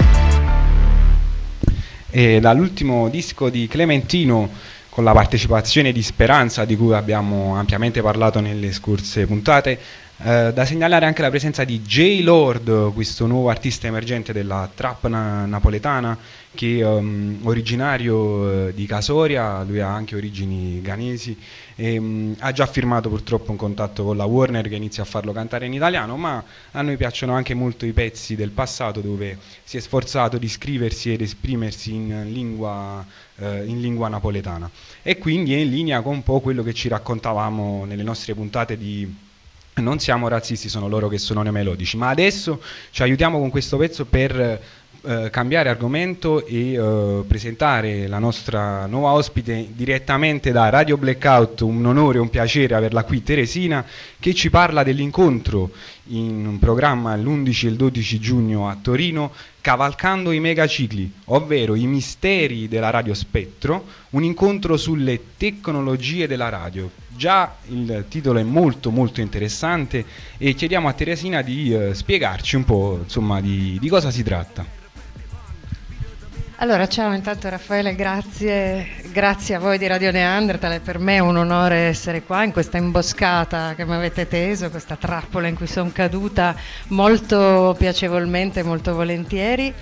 E dall'ultimo disco di Clementino, con la partecipazione di Speranza, di cui abbiamo ampiamente parlato nelle scorse puntate, da segnalare anche la presenza di J Lord, questo nuovo artista emergente della trap napoletana, che è originario di Casoria, lui ha anche origini ghanesi, e ha già firmato purtroppo un contatto con la Warner che inizia a farlo cantare in italiano, ma a noi piacciono anche molto i pezzi del passato dove si è sforzato di scriversi ed esprimersi in lingua napoletana, e quindi è in linea con un po' quello che ci raccontavamo nelle nostre puntate di Non siamo razzisti, sono loro che sono neomelodici. Ma adesso ci aiutiamo con questo pezzo per cambiare argomento e presentare la nostra nuova ospite direttamente da Radio Blackout. Un onore e un piacere averla qui, Teresina, che ci parla dell'incontro in un programma l'11 e il 12 giugno a Torino, Cavalcando i megacicli, ovvero i misteri della radio spettro, un incontro sulle tecnologie della radio. Già il titolo è molto molto interessante e chiediamo a Teresina di spiegarci un po', insomma, di cosa si tratta. Allora, ciao intanto Raffaele, grazie a voi di Radio Neanderthal. Per me è un onore essere qua in questa imboscata che mi avete teso, questa trappola in cui sono caduta molto piacevolmente, molto volentieri.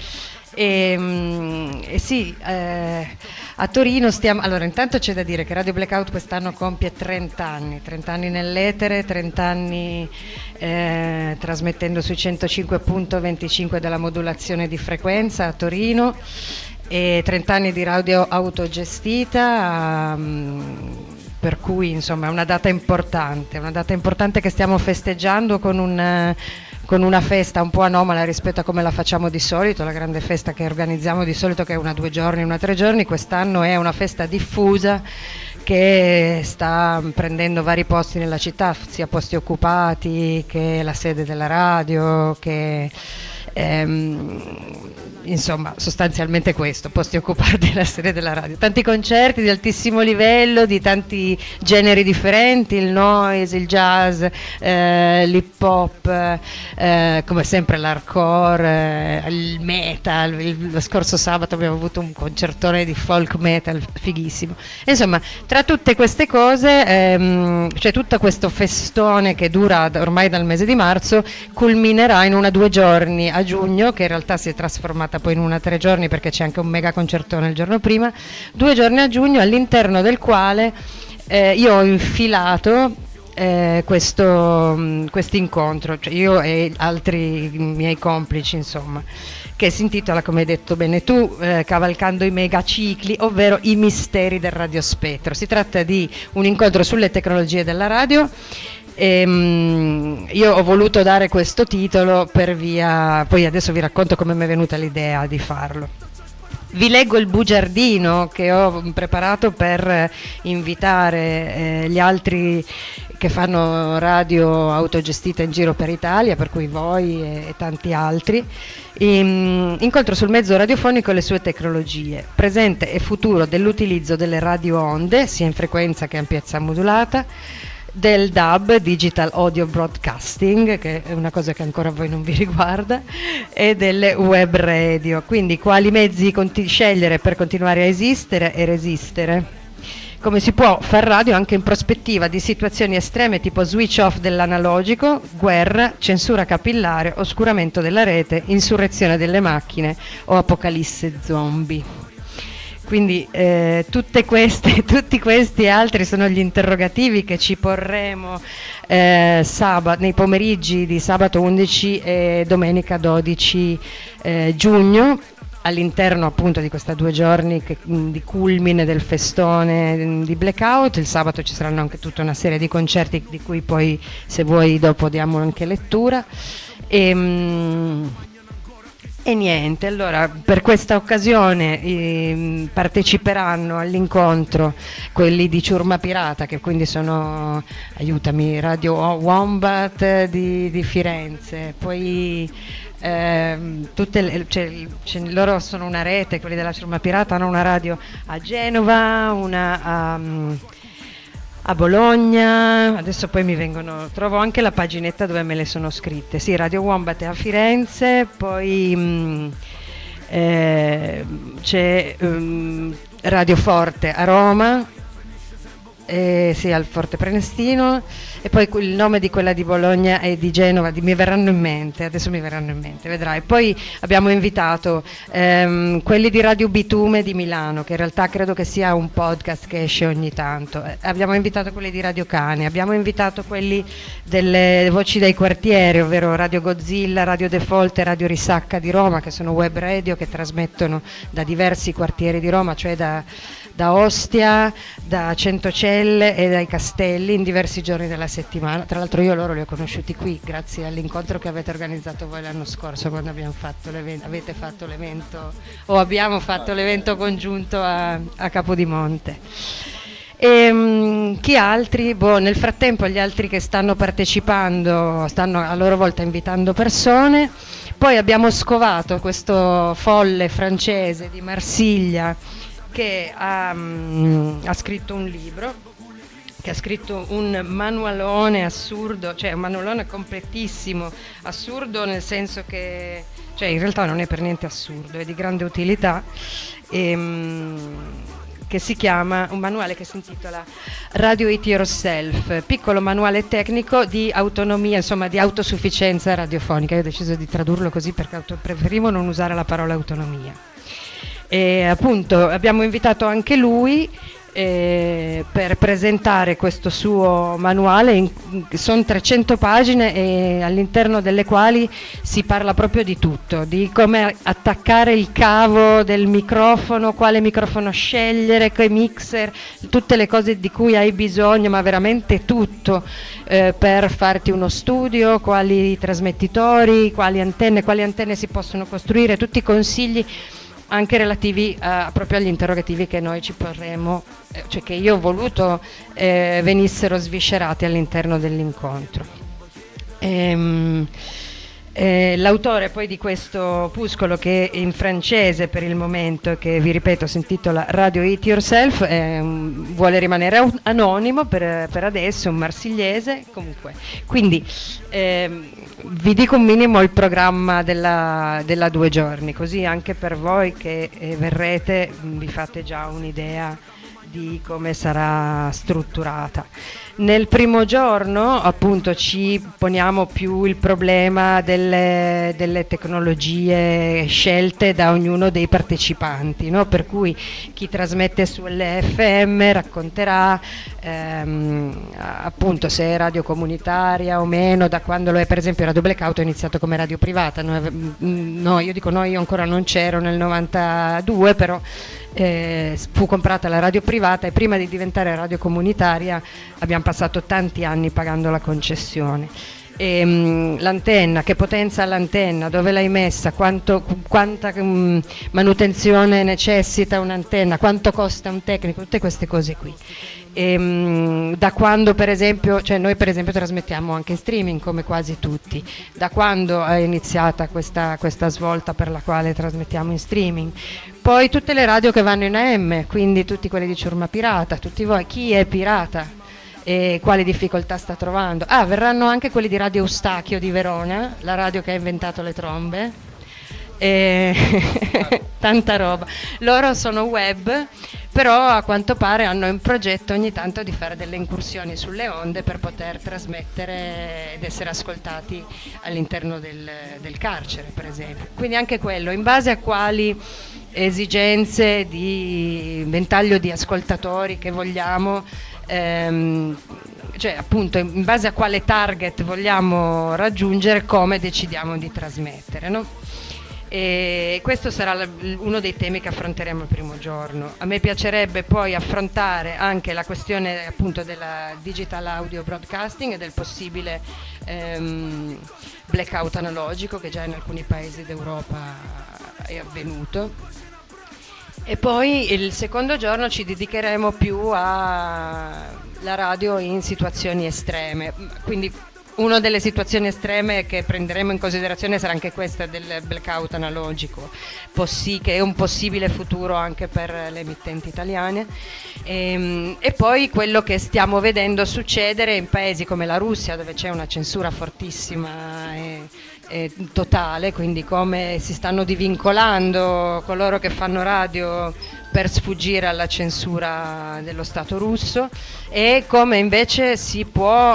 E sì, a Torino stiamo. Allora, intanto c'è da dire che Radio Blackout quest'anno compie 30 anni nell'etere, 30 anni trasmettendo sui 105.25 della modulazione di frequenza a Torino, e 30 anni di radio autogestita, per cui insomma è una data importante che stiamo festeggiando con una festa un po' anomala rispetto a come la facciamo di solito. La grande festa che organizziamo di solito, che è una 2 giorni, una 3 giorni, quest'anno è una festa diffusa che sta prendendo vari posti nella città, sia posti occupati che la sede della radio, che insomma sostanzialmente questo, posti occupati nella sede della radio, tanti concerti di altissimo livello, di tanti generi differenti, il noise, il jazz, l'hip hop, come sempre l'hardcore, il metal. Lo scorso sabato abbiamo avuto un concertone di folk metal fighissimo. Insomma, tra tutte queste cose c'è tutto questo festone che dura ormai dal mese di marzo, culminerà in una 2 giorni a giugno, che in realtà si è trasformata poi in una 3 giorni perché c'è anche un mega concertone il giorno prima. 2 giorni a giugno, all'interno del quale io ho infilato questo incontro, cioè io e altri miei complici, insomma, che si intitola, come hai detto bene tu, Cavalcando i megacicli, ovvero i misteri del radiospettro. Si tratta di un incontro sulle tecnologie della radio. Io ho voluto dare questo titolo per via, poi adesso vi racconto come mi è venuta l'idea di farlo. Vi leggo il bugiardino che ho preparato per invitare gli altri che fanno radio autogestita in giro per Italia, per cui voi e tanti altri. Incontro sul mezzo radiofonico e le sue tecnologie, presente e futuro dell'utilizzo delle radio onde, sia in frequenza che ampiezza modulata, del DAB, Digital Audio Broadcasting, che è una cosa che ancora a voi non vi riguarda, e delle web radio. Quindi quali mezzi scegliere per continuare a esistere e resistere. come si può far radio anche in prospettiva di situazioni estreme tipo switch off dell'analogico, guerra, censura capillare, oscuramento della rete, insurrezione delle macchine o apocalisse zombie. Quindi tutti questi altri sono gli interrogativi che ci porremo nei pomeriggi di sabato 11 e domenica 12 giugno, all'interno appunto di questi 2 giorni di culmine del festone di Blackout. Il sabato ci saranno anche tutta una serie di concerti di cui poi, se vuoi, dopo diamo anche lettura. E niente, allora per questa occasione parteciperanno all'incontro quelli di Ciurma Pirata, che quindi sono, aiutami, Radio Wombat di Firenze, poi loro sono una rete, quelli della Ciurma Pirata hanno una radio a Genova, una a Bologna, adesso poi trovo anche la paginetta dove me le sono scritte. Sì, Radio Wombat è a Firenze, poi c'è Radio Forte a Roma, sì, al Forte Prenestino, e poi il nome di quella di Bologna e di Genova adesso mi verranno in mente, vedrai. Poi abbiamo invitato quelli di Radio Bitume di Milano, che in realtà credo che sia un podcast che esce ogni tanto. Abbiamo invitato quelli di Radio Cane, abbiamo invitato quelli delle Voci dai Quartieri, ovvero Radio Godzilla, Radio Default e Radio Risacca di Roma, che sono web radio che trasmettono da diversi quartieri di Roma, cioè da Ostia, da Centocelle e dai Castelli, in diversi giorni della settimana. Tra l'altro io loro li ho conosciuti qui grazie all'incontro che avete organizzato voi l'anno scorso, quando abbiamo fatto l'evento congiunto a Capodimonte. Chi altri? Nel frattempo gli altri che stanno partecipando stanno a loro volta invitando persone. Poi abbiamo scovato questo folle francese di Marsiglia che ha scritto un libro, che ha scritto un manualone assurdo, cioè un manualone completissimo, assurdo nel senso che, cioè in realtà non è per niente assurdo, è di grande utilità, che si chiama, un manuale che si intitola Radio It Yourself, piccolo manuale tecnico di autonomia, insomma di autosufficienza radiofonica. Io ho deciso di tradurlo così perché preferivo non usare la parola autonomia. E appunto abbiamo invitato anche lui per presentare questo suo manuale. Sono 300 pagine e all'interno delle quali si parla proprio di tutto, di come attaccare il cavo del microfono, quale microfono scegliere, che mixer, tutte le cose di cui hai bisogno, ma veramente tutto, per farti uno studio, quali trasmettitori, quali antenne si possono costruire, tutti i consigli anche relativi proprio agli interrogativi che noi ci porremo, cioè che io ho voluto venissero sviscerati all'interno dell'incontro. L'autore poi di questo opuscolo, che è in francese per il momento, che vi ripeto si intitola Radio It Yourself, vuole rimanere anonimo per adesso, è un marsigliese comunque. Quindi vi dico un minimo il programma della 2 giorni, così anche per voi che verrete vi fate già un'idea di come sarà strutturata. Nel primo giorno appunto ci poniamo più il problema delle tecnologie scelte da ognuno dei partecipanti, no? Per cui chi trasmette sull'FM racconterà appunto se è radio comunitaria o meno, da quando lo è. Per esempio Radio Blackout è iniziato come radio privata, io ancora non c'ero nel 92, però fu comprata la radio privata e prima di diventare radio comunitaria abbiamo passato tanti anni pagando la concessione. L'antenna, che potenza ha l'antenna, dove l'hai messa, quanta manutenzione necessita un'antenna, quanto costa un tecnico, tutte queste cose qui. Da quando per esempio, cioè noi per esempio trasmettiamo anche in streaming come quasi tutti, da quando è iniziata questa svolta per la quale trasmettiamo in streaming. Poi tutte le radio che vanno in AM, quindi tutti quelli di Ciurma Pirata, tutti voi, chi è pirata e quali difficoltà sta trovando. Verranno anche quelli di Radio Eustachio di Verona, la radio che ha inventato le trombe, tanta roba. Loro sono web, però a quanto pare hanno in progetto ogni tanto di fare delle incursioni sulle onde per poter trasmettere ed essere ascoltati all'interno del carcere, per esempio. Quindi anche quello, in base a quali esigenze di ventaglio di ascoltatori che vogliamo, cioè appunto in base a quale target vogliamo raggiungere, come decidiamo di trasmettere, no? E questo sarà uno dei temi che affronteremo il primo giorno. A me piacerebbe poi affrontare anche la questione appunto della digital audio broadcasting e del possibile blackout analogico che già in alcuni paesi d'Europa è avvenuto. E poi il secondo giorno ci dedicheremo più alla radio in situazioni estreme, quindi una delle situazioni estreme che prenderemo in considerazione sarà anche questa del blackout analogico, che è un possibile futuro anche per le emittenti italiane, e poi quello che stiamo vedendo succedere in paesi come la Russia, dove c'è una censura fortissima e totale, quindi come si stanno divincolando coloro che fanno radio per sfuggire alla censura dello Stato russo, e come invece si può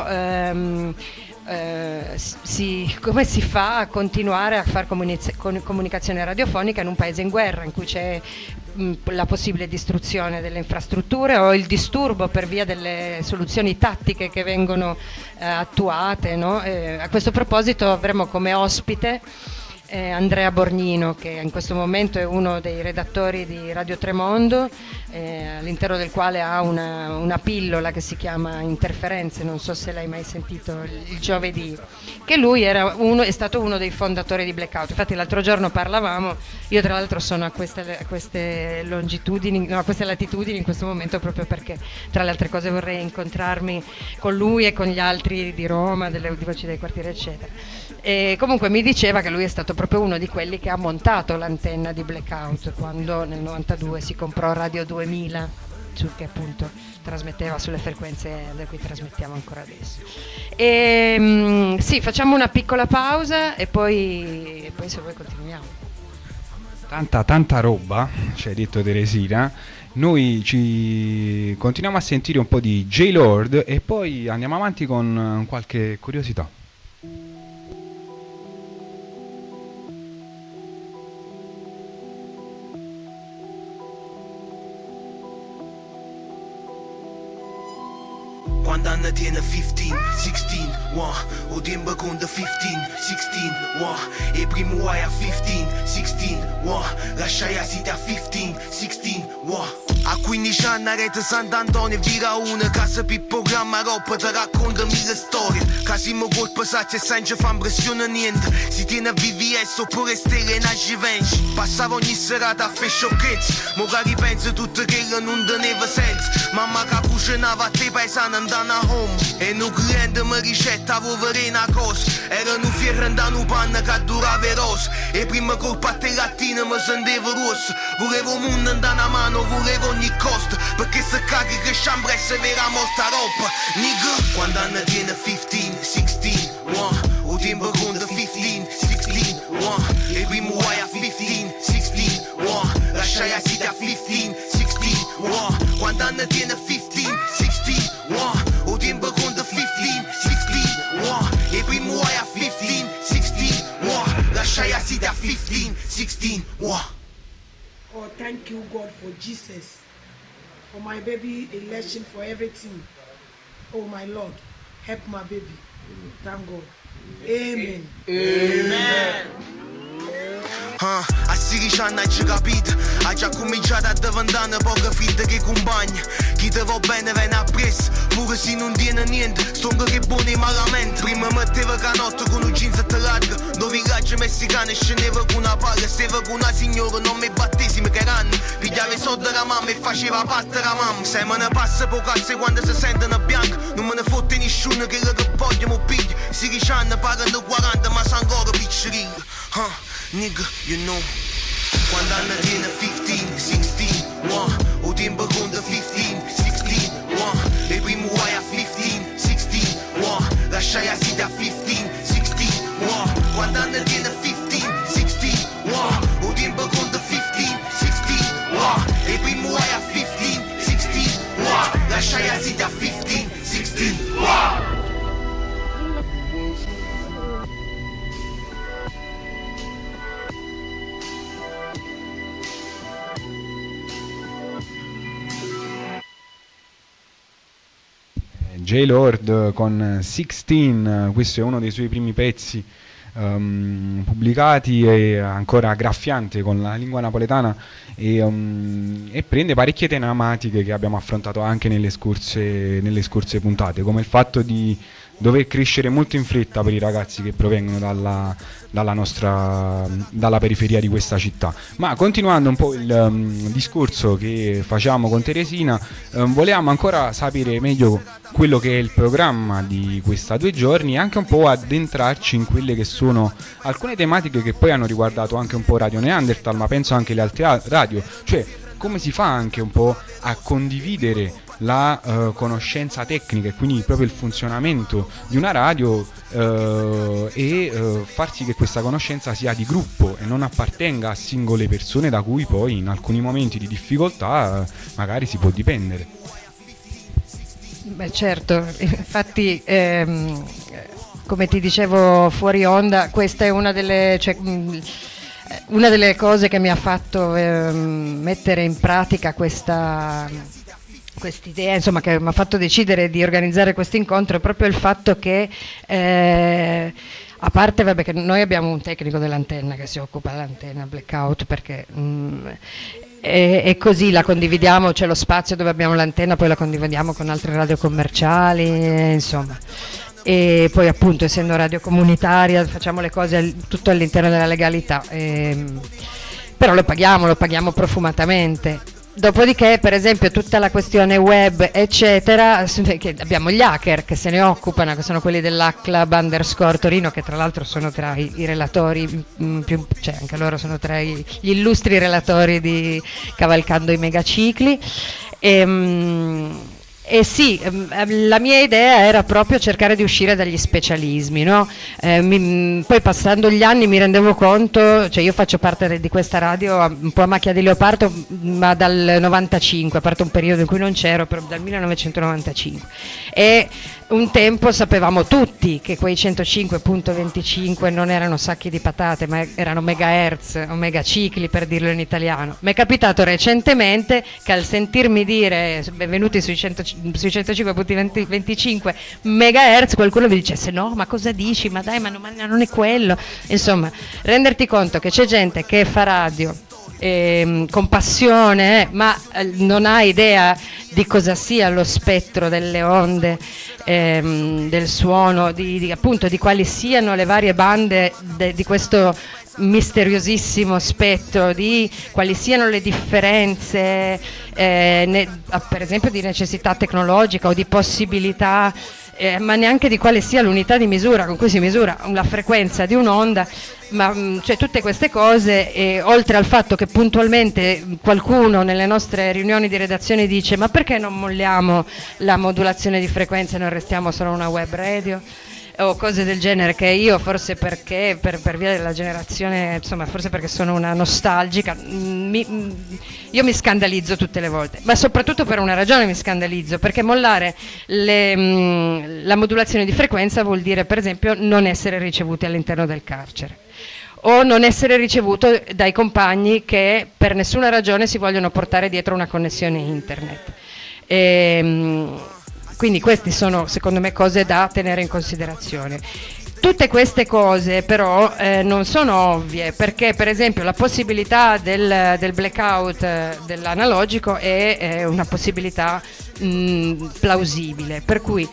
come si fa a continuare a fare comunicazione radiofonica in un paese in guerra, in cui c'è la possibile distruzione delle infrastrutture o il disturbo per via delle soluzioni tattiche che vengono attuate, no? A questo proposito avremo come ospite Andrea Borgnino, che in questo momento è uno dei redattori di Radio Tremondo, all'interno del quale ha una pillola che si chiama Interferenze, non so se l'hai mai sentito, il giovedì, che lui è stato uno dei fondatori di Blackout. Infatti l'altro giorno parlavamo, io tra l'altro sono a queste longitudini, no, a queste latitudini in questo momento, proprio perché tra le altre cose vorrei incontrarmi con lui e con gli altri di Roma, delle voci dei quartieri eccetera. E comunque mi diceva che lui è stato proprio uno di quelli che ha montato l'antenna di Blackout quando nel 92 si comprò Radio 2000, che appunto trasmetteva sulle frequenze da cui trasmettiamo ancora adesso. Sì, facciamo una piccola pausa e poi se vuoi continuiamo. Tanta roba, ci hai detto Teresina. Noi ci continuiamo a sentire un po' di J-Lord e poi andiamo avanti con qualche curiosità. Quando anni tiene 15, 16, o timp con 15, 16, e primo uai a 15, 16, lasciai a siti a 15, 16, a 15 anni a rete Sant'Antonio vira una casa per programma roba ti racconta mille storie, che siamo colpa saccia e senza fa impressione niente, si tiene a VVS oppure stelle in aggivenci, passava ogni serata a fare sciocchezze, mo che ripenso tutto che non teneva senso, mamma che cucinava a te paesani andando a home, e non cliente mi ricetta povere una cosa, erano fieri andando panna che durava rosa, e prima colpa a te lattina mi sentivo rosso, volevo mondo andare a mano, volevo ogni costo, perché se caghi che sciambresse vera molta roba, nigga. Quando anni tiene 15, 16, o tempo con 15, 16, e primo uai a 15, 16, lasciai a siti a 15, 16, quando anni tiene 15, 16, o tempo con 15, 16, e primo uai a 15, 16, lasciai a siti a 15, 16, Oh, thank you, God, for Jesus, for my baby election, for everything. Oh, my Lord, help my baby. Thank God. Amen. Amen. A 16 anni hai già capito, hai già cominciato a diventare poca fitta che compagna. Chi ti va bene viene appresso, pure se non tiene niente, stonga che buoni malamente. Prima metteva canotte con un jeans a larga, dove villaggio messicano scendeva con una palla, stava con una signora, non mi battesimo che erano. Pigliava i soldi da mamma e faceva parte da mamma. Se me ne passa po' cazzo quando si sentono bianco, non me ne fotte nessuno che che voglio piglia. 16 anni pagano 40 ma sono ancora piccerino. Nigga, you know. Quando anni tiene 15, 16, o tempo con 15, 16, e primo uai a 15, 16, lasciai a siti a 15, 16, quando anni tiene 15, 16, o tempo con 15, 16, e primo uai a 15, J-Lord con 16, questo è uno dei suoi primi pezzi pubblicati, è ancora graffiante con la lingua napoletana e prende parecchie tematiche che abbiamo affrontato anche nelle scorse puntate, come il fatto di dover crescere molto in fretta per i ragazzi che provengono dalla periferia di questa città. Ma continuando un po' il discorso che facciamo con Teresina, volevamo ancora sapere meglio quello che è il programma di questa 2 giorni e anche un po' addentrarci in quelle che sono alcune tematiche che poi hanno riguardato anche un po' Radio Neanderthal, ma penso anche le altre radio, cioè come si fa anche un po' a condividere la conoscenza tecnica e quindi proprio il funzionamento di una radio e far sì che questa conoscenza sia di gruppo e non appartenga a singole persone da cui poi in alcuni momenti di difficoltà magari si può dipendere. Beh, certo, infatti come ti dicevo fuori onda, questa è una delle cose che mi ha fatto mettere in pratica quest'idea, insomma, che mi ha fatto decidere di organizzare questo incontro, è proprio il fatto che a parte vabbè, che noi abbiamo un tecnico dell'antenna che si occupa dell'antenna blackout, perché e così la condividiamo, c'è lo spazio dove abbiamo l'antenna, poi la condividiamo con altre radio commerciali, insomma. E poi appunto essendo radio comunitaria facciamo le cose tutto all'interno della legalità, però lo paghiamo profumatamente. Dopodiché, per esempio, tutta la questione web, eccetera, che abbiamo gli hacker che se ne occupano, che sono quelli dell'Hack_Club Torino, che tra l'altro sono tra i relatori più, cioè anche loro sono tra gli illustri relatori di Cavalcando i Megacicli. E sì, la mia idea era proprio cercare di uscire dagli specialismi, no? Poi passando gli anni mi rendevo conto, cioè io faccio parte di questa radio un po' a macchia di leopardo, ma dal 95, a parte un periodo in cui non c'ero, però dal 1995. E un tempo sapevamo tutti che quei 105.25 non erano sacchi di patate, ma erano megahertz o megacicli, per dirlo in italiano. Mi è capitato recentemente che al sentirmi dire benvenuti sui 105.25 megahertz qualcuno mi dicesse no, ma cosa dici? Ma dai, ma non è quello. Insomma, renderti conto che c'è gente che fa radio con passione, ma non ha idea di cosa sia lo spettro delle onde, del suono, appunto di quali siano le varie bande di questo misteriosissimo spettro, di quali siano le differenze per esempio di necessità tecnologica o di possibilità, ma neanche di quale sia l'unità di misura con cui si misura la frequenza di un'onda. Ma cioè tutte queste cose, oltre al fatto che puntualmente qualcuno nelle nostre riunioni di redazione dice ma perché non molliamo la modulazione di frequenza e non restiamo solo una web radio o cose del genere, che io forse perché per via della generazione, insomma forse perché sono una nostalgica, io mi scandalizzo tutte le volte, ma soprattutto per una ragione mi scandalizzo, perché mollare la modulazione di frequenza vuol dire per esempio non essere ricevuti all'interno del carcere o non essere ricevuto dai compagni che per nessuna ragione si vogliono portare dietro una connessione internet. Quindi queste sono secondo me cose da tenere in considerazione. Tutte queste cose però non sono ovvie, perché per esempio la possibilità del blackout dell'analogico è una possibilità plausibile, per cui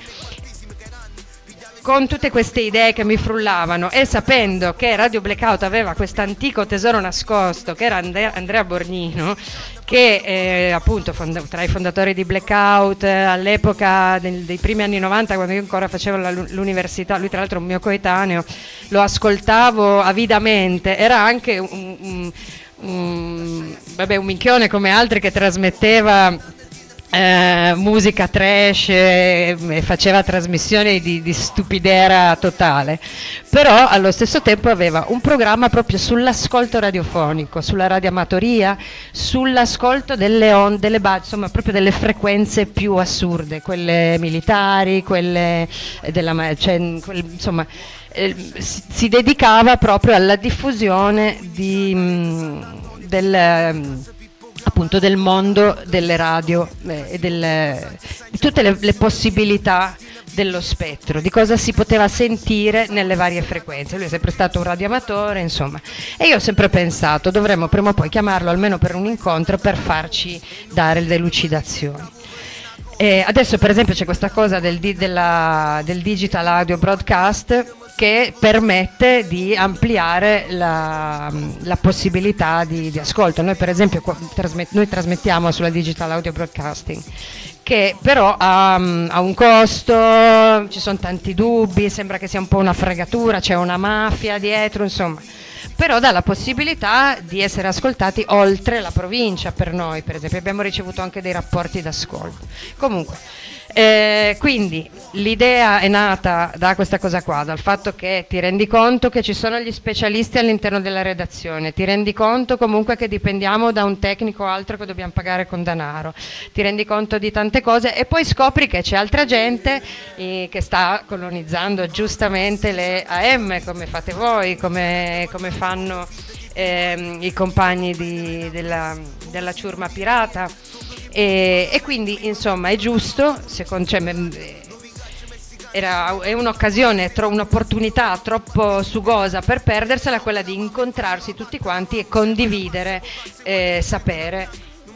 con tutte queste idee che mi frullavano e sapendo che Radio Blackout aveva questo antico tesoro nascosto che era Andrea Borgnino, che appunto tra i fondatori di Blackout all'epoca dei primi anni 90, quando io ancora facevo l'università, lui tra l'altro un mio coetaneo, lo ascoltavo avidamente, era anche un minchione come altri che trasmetteva musica trash e faceva trasmissioni di stupidera totale, però allo stesso tempo aveva un programma proprio sull'ascolto radiofonico, sulla radioamatoria, sull'ascolto delle onde, insomma proprio delle frequenze più assurde, quelle militari, quelle insomma si dedicava proprio alla diffusione appunto del mondo delle radio e di tutte le possibilità dello spettro, di cosa si poteva sentire nelle varie frequenze. Lui è sempre stato un radioamatore, insomma, e io ho sempre pensato dovremmo prima o poi chiamarlo almeno per un incontro per farci dare delucidazioni. Adesso per esempio c'è questa cosa del digital audio broadcast che permette di ampliare la possibilità di ascolto. Noi per esempio noi trasmettiamo sulla digital audio broadcasting, che però ha un costo, ci sono tanti dubbi, sembra che sia un po' una fregatura, c'è una mafia dietro, insomma, però dà la possibilità di essere ascoltati oltre la provincia. Per noi per esempio abbiamo ricevuto anche dei rapporti d'ascolto. Comunque quindi l'idea è nata da questa cosa qua, dal fatto che ti rendi conto che ci sono gli specialisti all'interno della redazione, ti rendi conto comunque che dipendiamo da un tecnico o altro che dobbiamo pagare con denaro, ti rendi conto di tante cose e poi scopri che c'è altra gente che sta colonizzando giustamente le AM, come fate voi, come fanno i compagni della ciurma pirata. E quindi insomma è giusto, è un'occasione, un'opportunità troppo sugosa per perdersela, quella di incontrarsi tutti quanti e condividere sapere,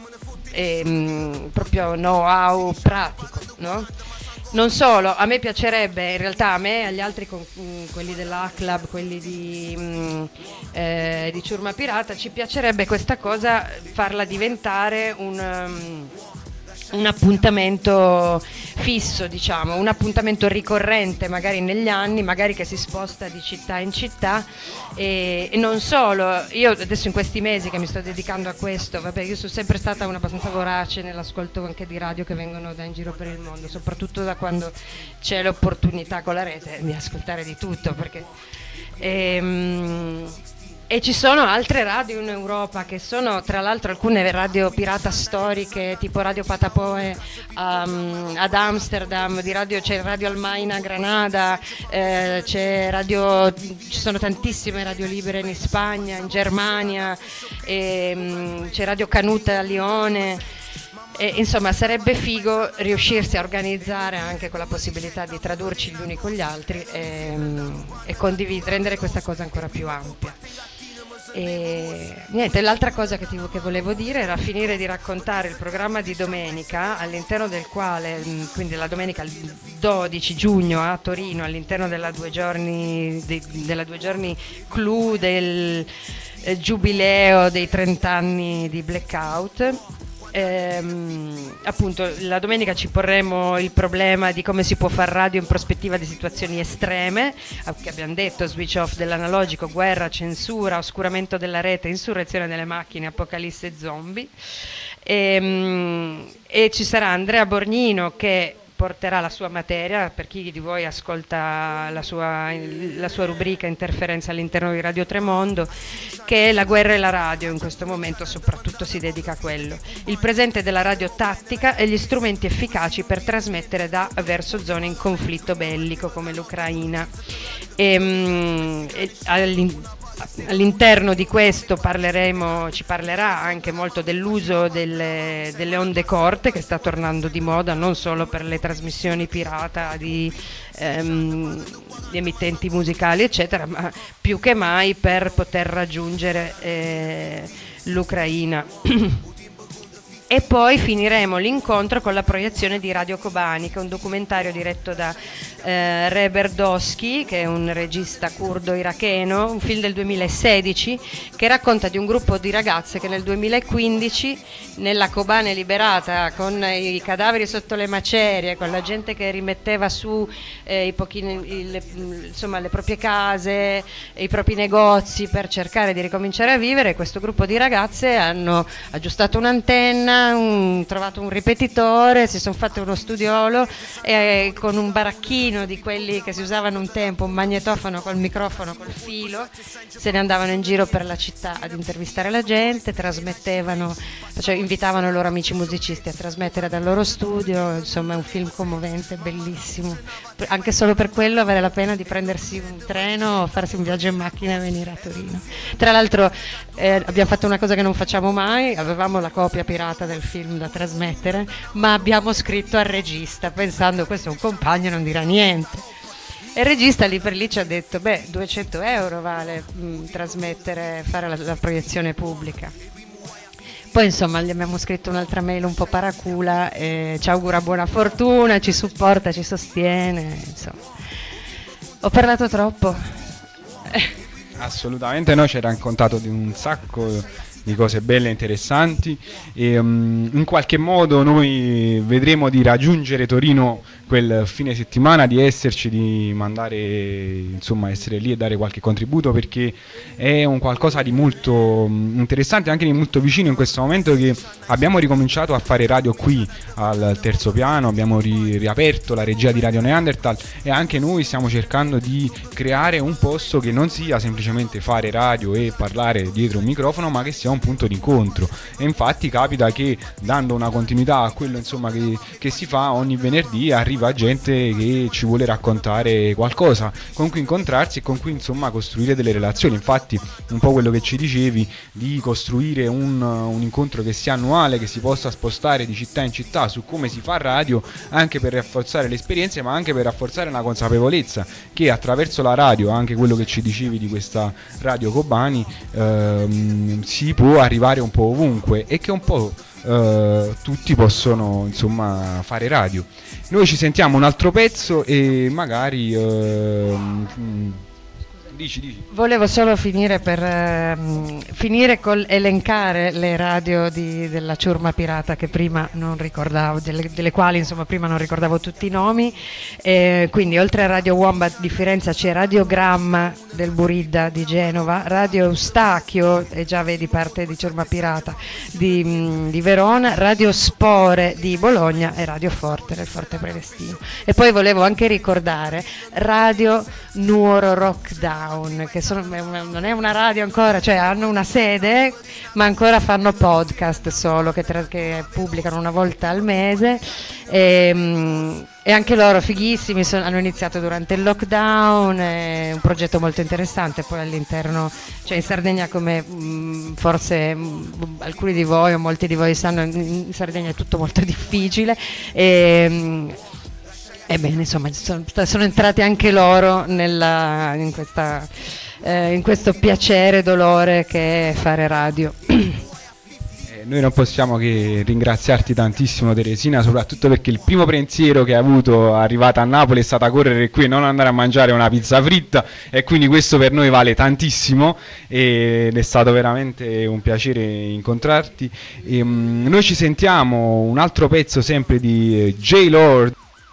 proprio know-how pratico, no? Non solo, a me piacerebbe, in realtà a me e agli altri, quelli dell'A-Club, quelli di Ciurma Pirata, ci piacerebbe questa cosa farla diventare un appuntamento fisso, diciamo, un appuntamento ricorrente magari negli anni, magari che si sposta di città in città e non solo. Io adesso in questi mesi che mi sto dedicando a questo, vabbè, io sono sempre stata abbastanza vorace nell'ascolto anche di radio che vengono da in giro per il mondo, soprattutto da quando c'è l'opportunità con la rete di ascoltare di tutto, perché e ci sono altre radio in Europa che sono tra l'altro alcune radio pirata storiche, tipo Radio Patapoe ad Amsterdam, c'è Radio Almaina a Granada, ci sono tantissime radio libere in Spagna, in Germania, c'è Radio Canuta a Lione. Insomma, sarebbe figo riuscirsi a organizzare anche con la possibilità di tradurci gli uni con gli altri e rendere questa cosa ancora più ampia. E niente, l'altra cosa che volevo dire era finire di raccontare il programma di domenica, all'interno del quale, quindi la domenica il 12 giugno a Torino, all'interno della due giorni clou del giubileo dei 30 anni di Blackout. Appunto la domenica ci porremo il problema di come si può far radio in prospettiva di situazioni estreme, che abbiamo detto: switch off dell'analogico, guerra, censura, oscuramento della rete, insurrezione delle macchine, apocalisse zombie. E ci sarà Andrea Borgnino che porterà la sua materia, per chi di voi ascolta la sua rubrica Interferenza all'interno di Radio Tremondo, che è la guerra e la radio. In questo momento soprattutto si dedica a quello, il presente della radio tattica e gli strumenti efficaci per trasmettere verso zone in conflitto bellico come l'Ucraina. All'interno di questo ci parlerà anche molto dell'uso delle onde corte, che sta tornando di moda non solo per le trasmissioni pirata di emittenti musicali eccetera, ma più che mai per poter raggiungere l'Ucraina. E poi finiremo l'incontro con la proiezione di Radio Kobani, che è un documentario diretto da Reber Dosky, che è un regista curdo iracheno, un film del 2016 che racconta di un gruppo di ragazze che nel 2015 nella Kobane liberata, con i cadaveri sotto le macerie, con la gente che rimetteva su le proprie case, i propri negozi per cercare di ricominciare a vivere, questo gruppo di ragazze hanno aggiustato un'antenna, trovato un ripetitore, si sono fatte uno studiolo e con un baracchino di quelli che si usavano un tempo, un magnetofono col microfono, col filo, se ne andavano in giro per la città ad intervistare la gente, trasmettevano, cioè invitavano i loro amici musicisti a trasmettere dal loro studio. Insomma, è un film commovente, bellissimo, anche solo per quello vale la pena di prendersi un treno o farsi un viaggio in macchina e venire a Torino. Tra l'altro abbiamo fatto una cosa che non facciamo mai, avevamo la copia pirata del film da trasmettere, ma abbiamo scritto al regista pensando questo è un compagno, non dirà niente. E il regista lì per lì ci ha detto 200 euro vale trasmettere, fare la proiezione pubblica. Poi insomma gli abbiamo scritto un'altra mail un po' paracula e ci augura buona fortuna, ci supporta, ci sostiene, insomma. Ho parlato troppo. Assolutamente no, ci hai raccontato di un sacco di cose belle e interessanti e in qualche modo noi vedremo di raggiungere Torino quel fine settimana, di esserci, di mandare, insomma, essere lì e dare qualche contributo, perché è un qualcosa di molto interessante, anche di molto vicino in questo momento, che abbiamo ricominciato a fare radio qui al terzo piano, abbiamo riaperto la regia di Radio Neanderthal e anche noi stiamo cercando di creare un posto che non sia semplicemente fare radio e parlare dietro un microfono, ma che sia un punto d'incontro. E infatti capita che, dando una continuità a quello, insomma, che si fa ogni venerdì, arriva gente che ci vuole raccontare qualcosa, con cui incontrarsi e con cui, insomma, costruire delle relazioni. Infatti un po' quello che ci dicevi, di costruire un incontro che sia annuale, che si possa spostare di città in città su come si fa radio, anche per rafforzare le esperienze, ma anche per rafforzare la consapevolezza che attraverso la radio, anche quello che ci dicevi di questa Radio Kobani, si può arrivare un po' ovunque e che un po' tutti possono, insomma, fare radio. Noi ci sentiamo un altro pezzo e magari dici. Volevo solo finire col elencare le radio della ciurma pirata che prima non ricordavo, delle quali insomma prima non ricordavo tutti i nomi. Quindi oltre a Radio Wombat di Firenze c'è Radio Gramma del Buridda di Genova, Radio Eustachio, e già vedi parte di ciurma pirata di Verona, Radio Spore di Bologna e Radio Forte del Forte Prelestino. E poi volevo anche ricordare Radio Nuoro Rockdown, che non è una radio ancora, cioè hanno una sede ma ancora fanno podcast solo che pubblicano una volta al mese e anche loro fighissimi, hanno iniziato durante il lockdown, è un progetto molto interessante. Poi all'interno, cioè in Sardegna, come forse alcuni di voi o molti di voi sanno, in Sardegna è tutto molto difficile ebbene, insomma, sono entrati anche loro in questo piacere, dolore che è fare radio. Noi non possiamo che ringraziarti tantissimo, Teresina, soprattutto perché il primo pensiero che hai avuto arrivata a Napoli è stata correre qui e non andare a mangiare una pizza fritta, e quindi questo per noi vale tantissimo ed è stato veramente un piacere incontrarti. Noi ci sentiamo un altro pezzo sempre di J-Lord.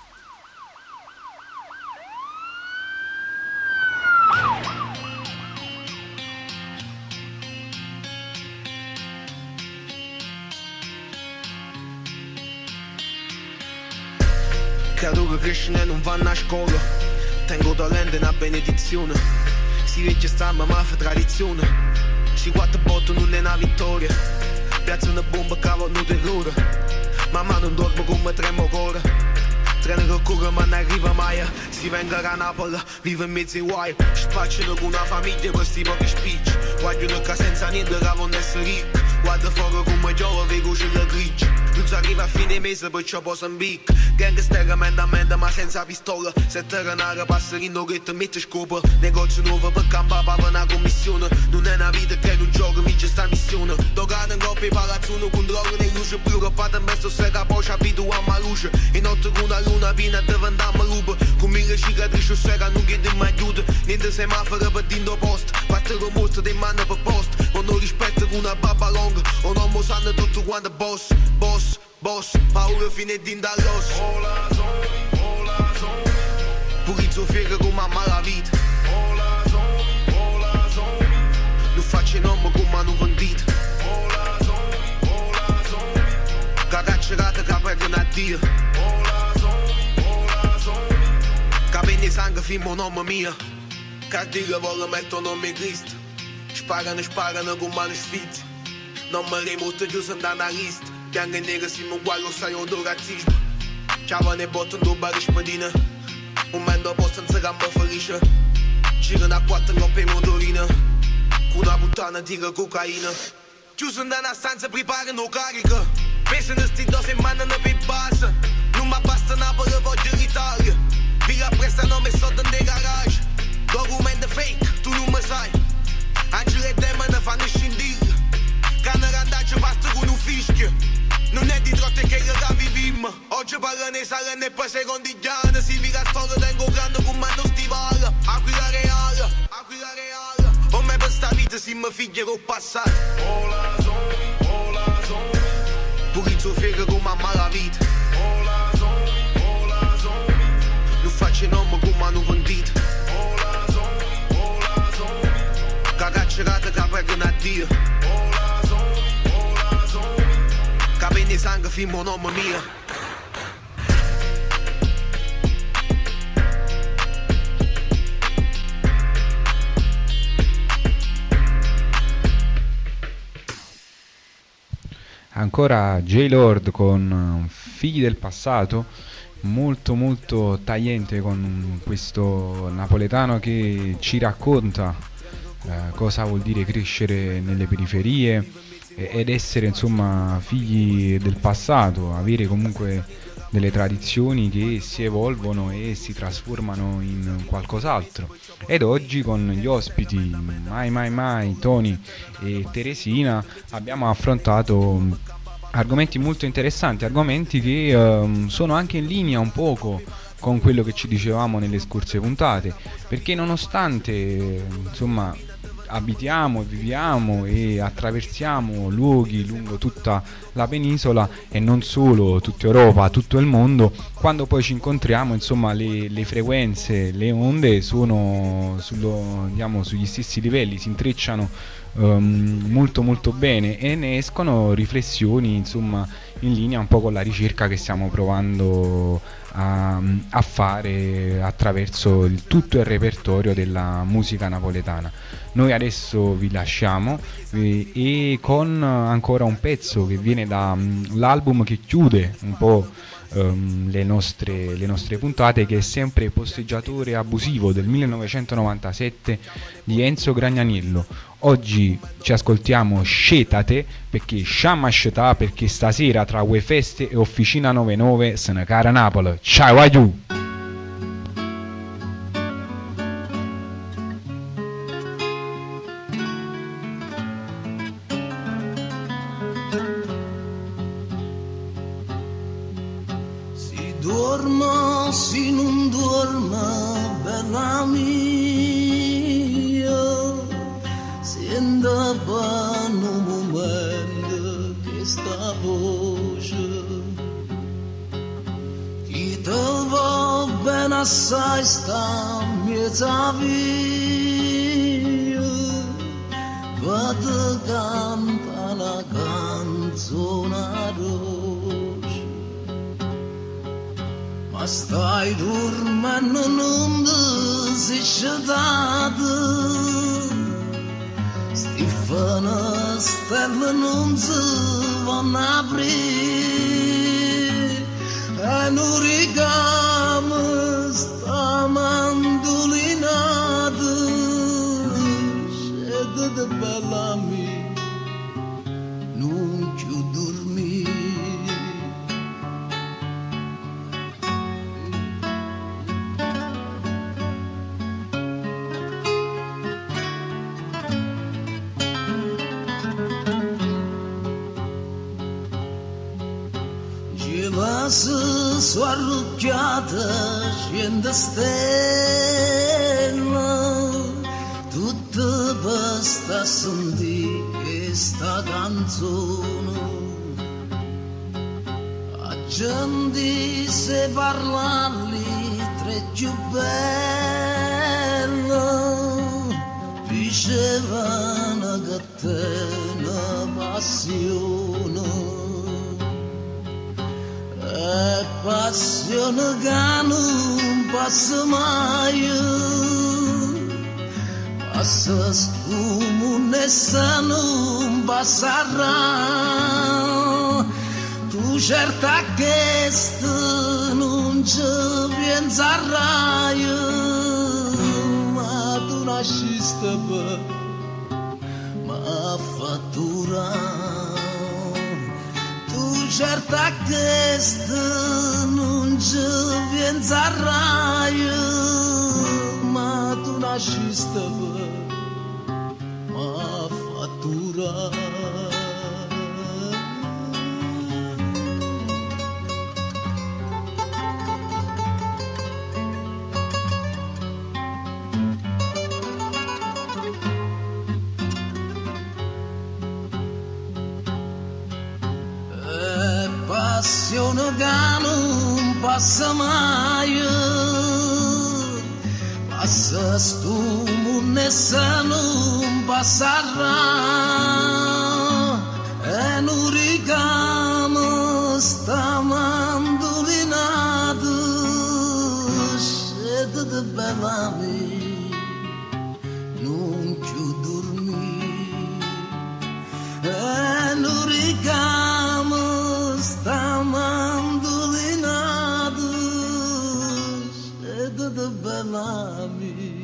Credo che crescere non vanno a scuola, tengo talento e una benedizione, si vecchia stampa ma fa tradizione, si quattro botte non è una vittoria, piazza una bomba cavo non terrore, mamma non dormo come tremo cuore, treno che corre ma non arriva mai, si venga a Napoli, vive in mezzo ai guai, spacciano con una famiglia questi pochi spicci, guagliano che senza niente che non essere ricchi, guarda fuori come giova vedo c'è la grigia. Non si arriva a fine mese perciò posso un bic. Gangster emendamento ma senza pistola. Se te renare passerino che ti mette scopo. Negozio nuovo per campare per una commissione. Non è una vita che non gioca, vince sta missione. Toccato in coppia palazzuno, controllo nei luce. Più che fate in mezzo se capo abituato a luce. E notte con una luna piena diventiamo lupo. Con mille cicatrici se che non chiede mai aiuto. Niente semaforo per dindo post. Fatte con mostro di mano per post. O non rispetto con una baba longa. O non mo sanno tutto quanto boss. Paura fine din dall'os. Hola zombie Purizzo fiega come a malavita. Hola zombie Non faccio nome come hanno condito. Hola zombie Cagaccerata che perdono a Dio. Hola zombie Capelli e sangue fino nome mio. Cartiga voglio mettere nome Cristo. Sparano con mano sfitti. Non mi remoto giusto andare a lista. Bianca e nera siamo uguali, lo sai, o do razzismo. Ciao ne botto, non bari spadina. Un mendo posto non si gamba felice. Girano a quattro in coppia motorina. Con una puttana tira cocaina. Chiuso in una stanza, preparano carica. Pensano sti due settimane per base. Non mi basta Napoli, voglio l'Italia. Vi rapprestano me sotto in dei garage. Documenti fake, tu non mi sai. Angelo e demoni fanno scindire. Canna randaggia basta con un fischio. Non è di trotte che la vivimmo. Oggi parlano e salene e poi secondigliane. Si viga storia tengo grande con mano stivale. Aquila reale, aquila reale. O me per sta vita si mi figlia col passato. Ola zombie. Purizzo figa con mamma la vita. Ola zombie. Lo faccio nome con mano condita. Ola zombie. Cagaccerata che perdono a Dio. Ola zombie. Capeni sangue fino a nome mia. Ancora J-Lord con Figli del passato, molto molto tagliente, con questo napoletano che ci racconta cosa vuol dire crescere nelle periferie ed essere insomma figli del passato, avere comunque delle tradizioni che si evolvono e si trasformano in qualcos'altro. Ed oggi con gli ospiti Mai, Tony e Teresina abbiamo affrontato argomenti molto interessanti, argomenti che sono anche in linea un poco con quello che ci dicevamo nelle scorse puntate, perché nonostante insomma abitiamo, viviamo e attraversiamo luoghi lungo tutta la penisola e non solo tutta Europa, tutto il mondo, quando poi ci incontriamo insomma le frequenze, le onde sono sugli stessi livelli, si intrecciano molto molto bene e ne escono riflessioni insomma in linea un po' con la ricerca che stiamo provando a fare attraverso tutto il repertorio della musica napoletana. Noi adesso vi lasciamo e con ancora un pezzo che viene dall'album che chiude un po' le nostre puntate, che è sempre Posteggiatore abusivo del 1997 di Enzo Gragnaniello. Oggi ci ascoltiamo Scetate, perché sciamma scetà, perché stasera tra Ue Feste e Officina 99 se ne cara Napoli. Ciao aiù! Dorma, si non dorma, bella mia, senta un momento che sta voce, chi te va bene assai sta mezza via, vado canta la canzone dolce. Ma stai dormendo non ti sei scedato, sti finestrelle non si vanno a aprire, e non ricama sta mandolinata, scendete bella mia, non più dormire. Se sono arrucchiata scende stella, tutta basta sentire questa canzone, a gente se parlarli tre più bella, dicevano che te ne passione. Passione che non passa mai, passa scumune se non passerà. Tu certa che non ci penserai, ma tu nasciste per ma fattura. certa che non ci viene a raio, ma tu nasciste ma fattura. Passione che non passa mai, passa stu munessa non passerà, e non ricamo sta mandolinato, scende di bevami, non più dormi, e non ricamo sta mandolinato, scende di bevami.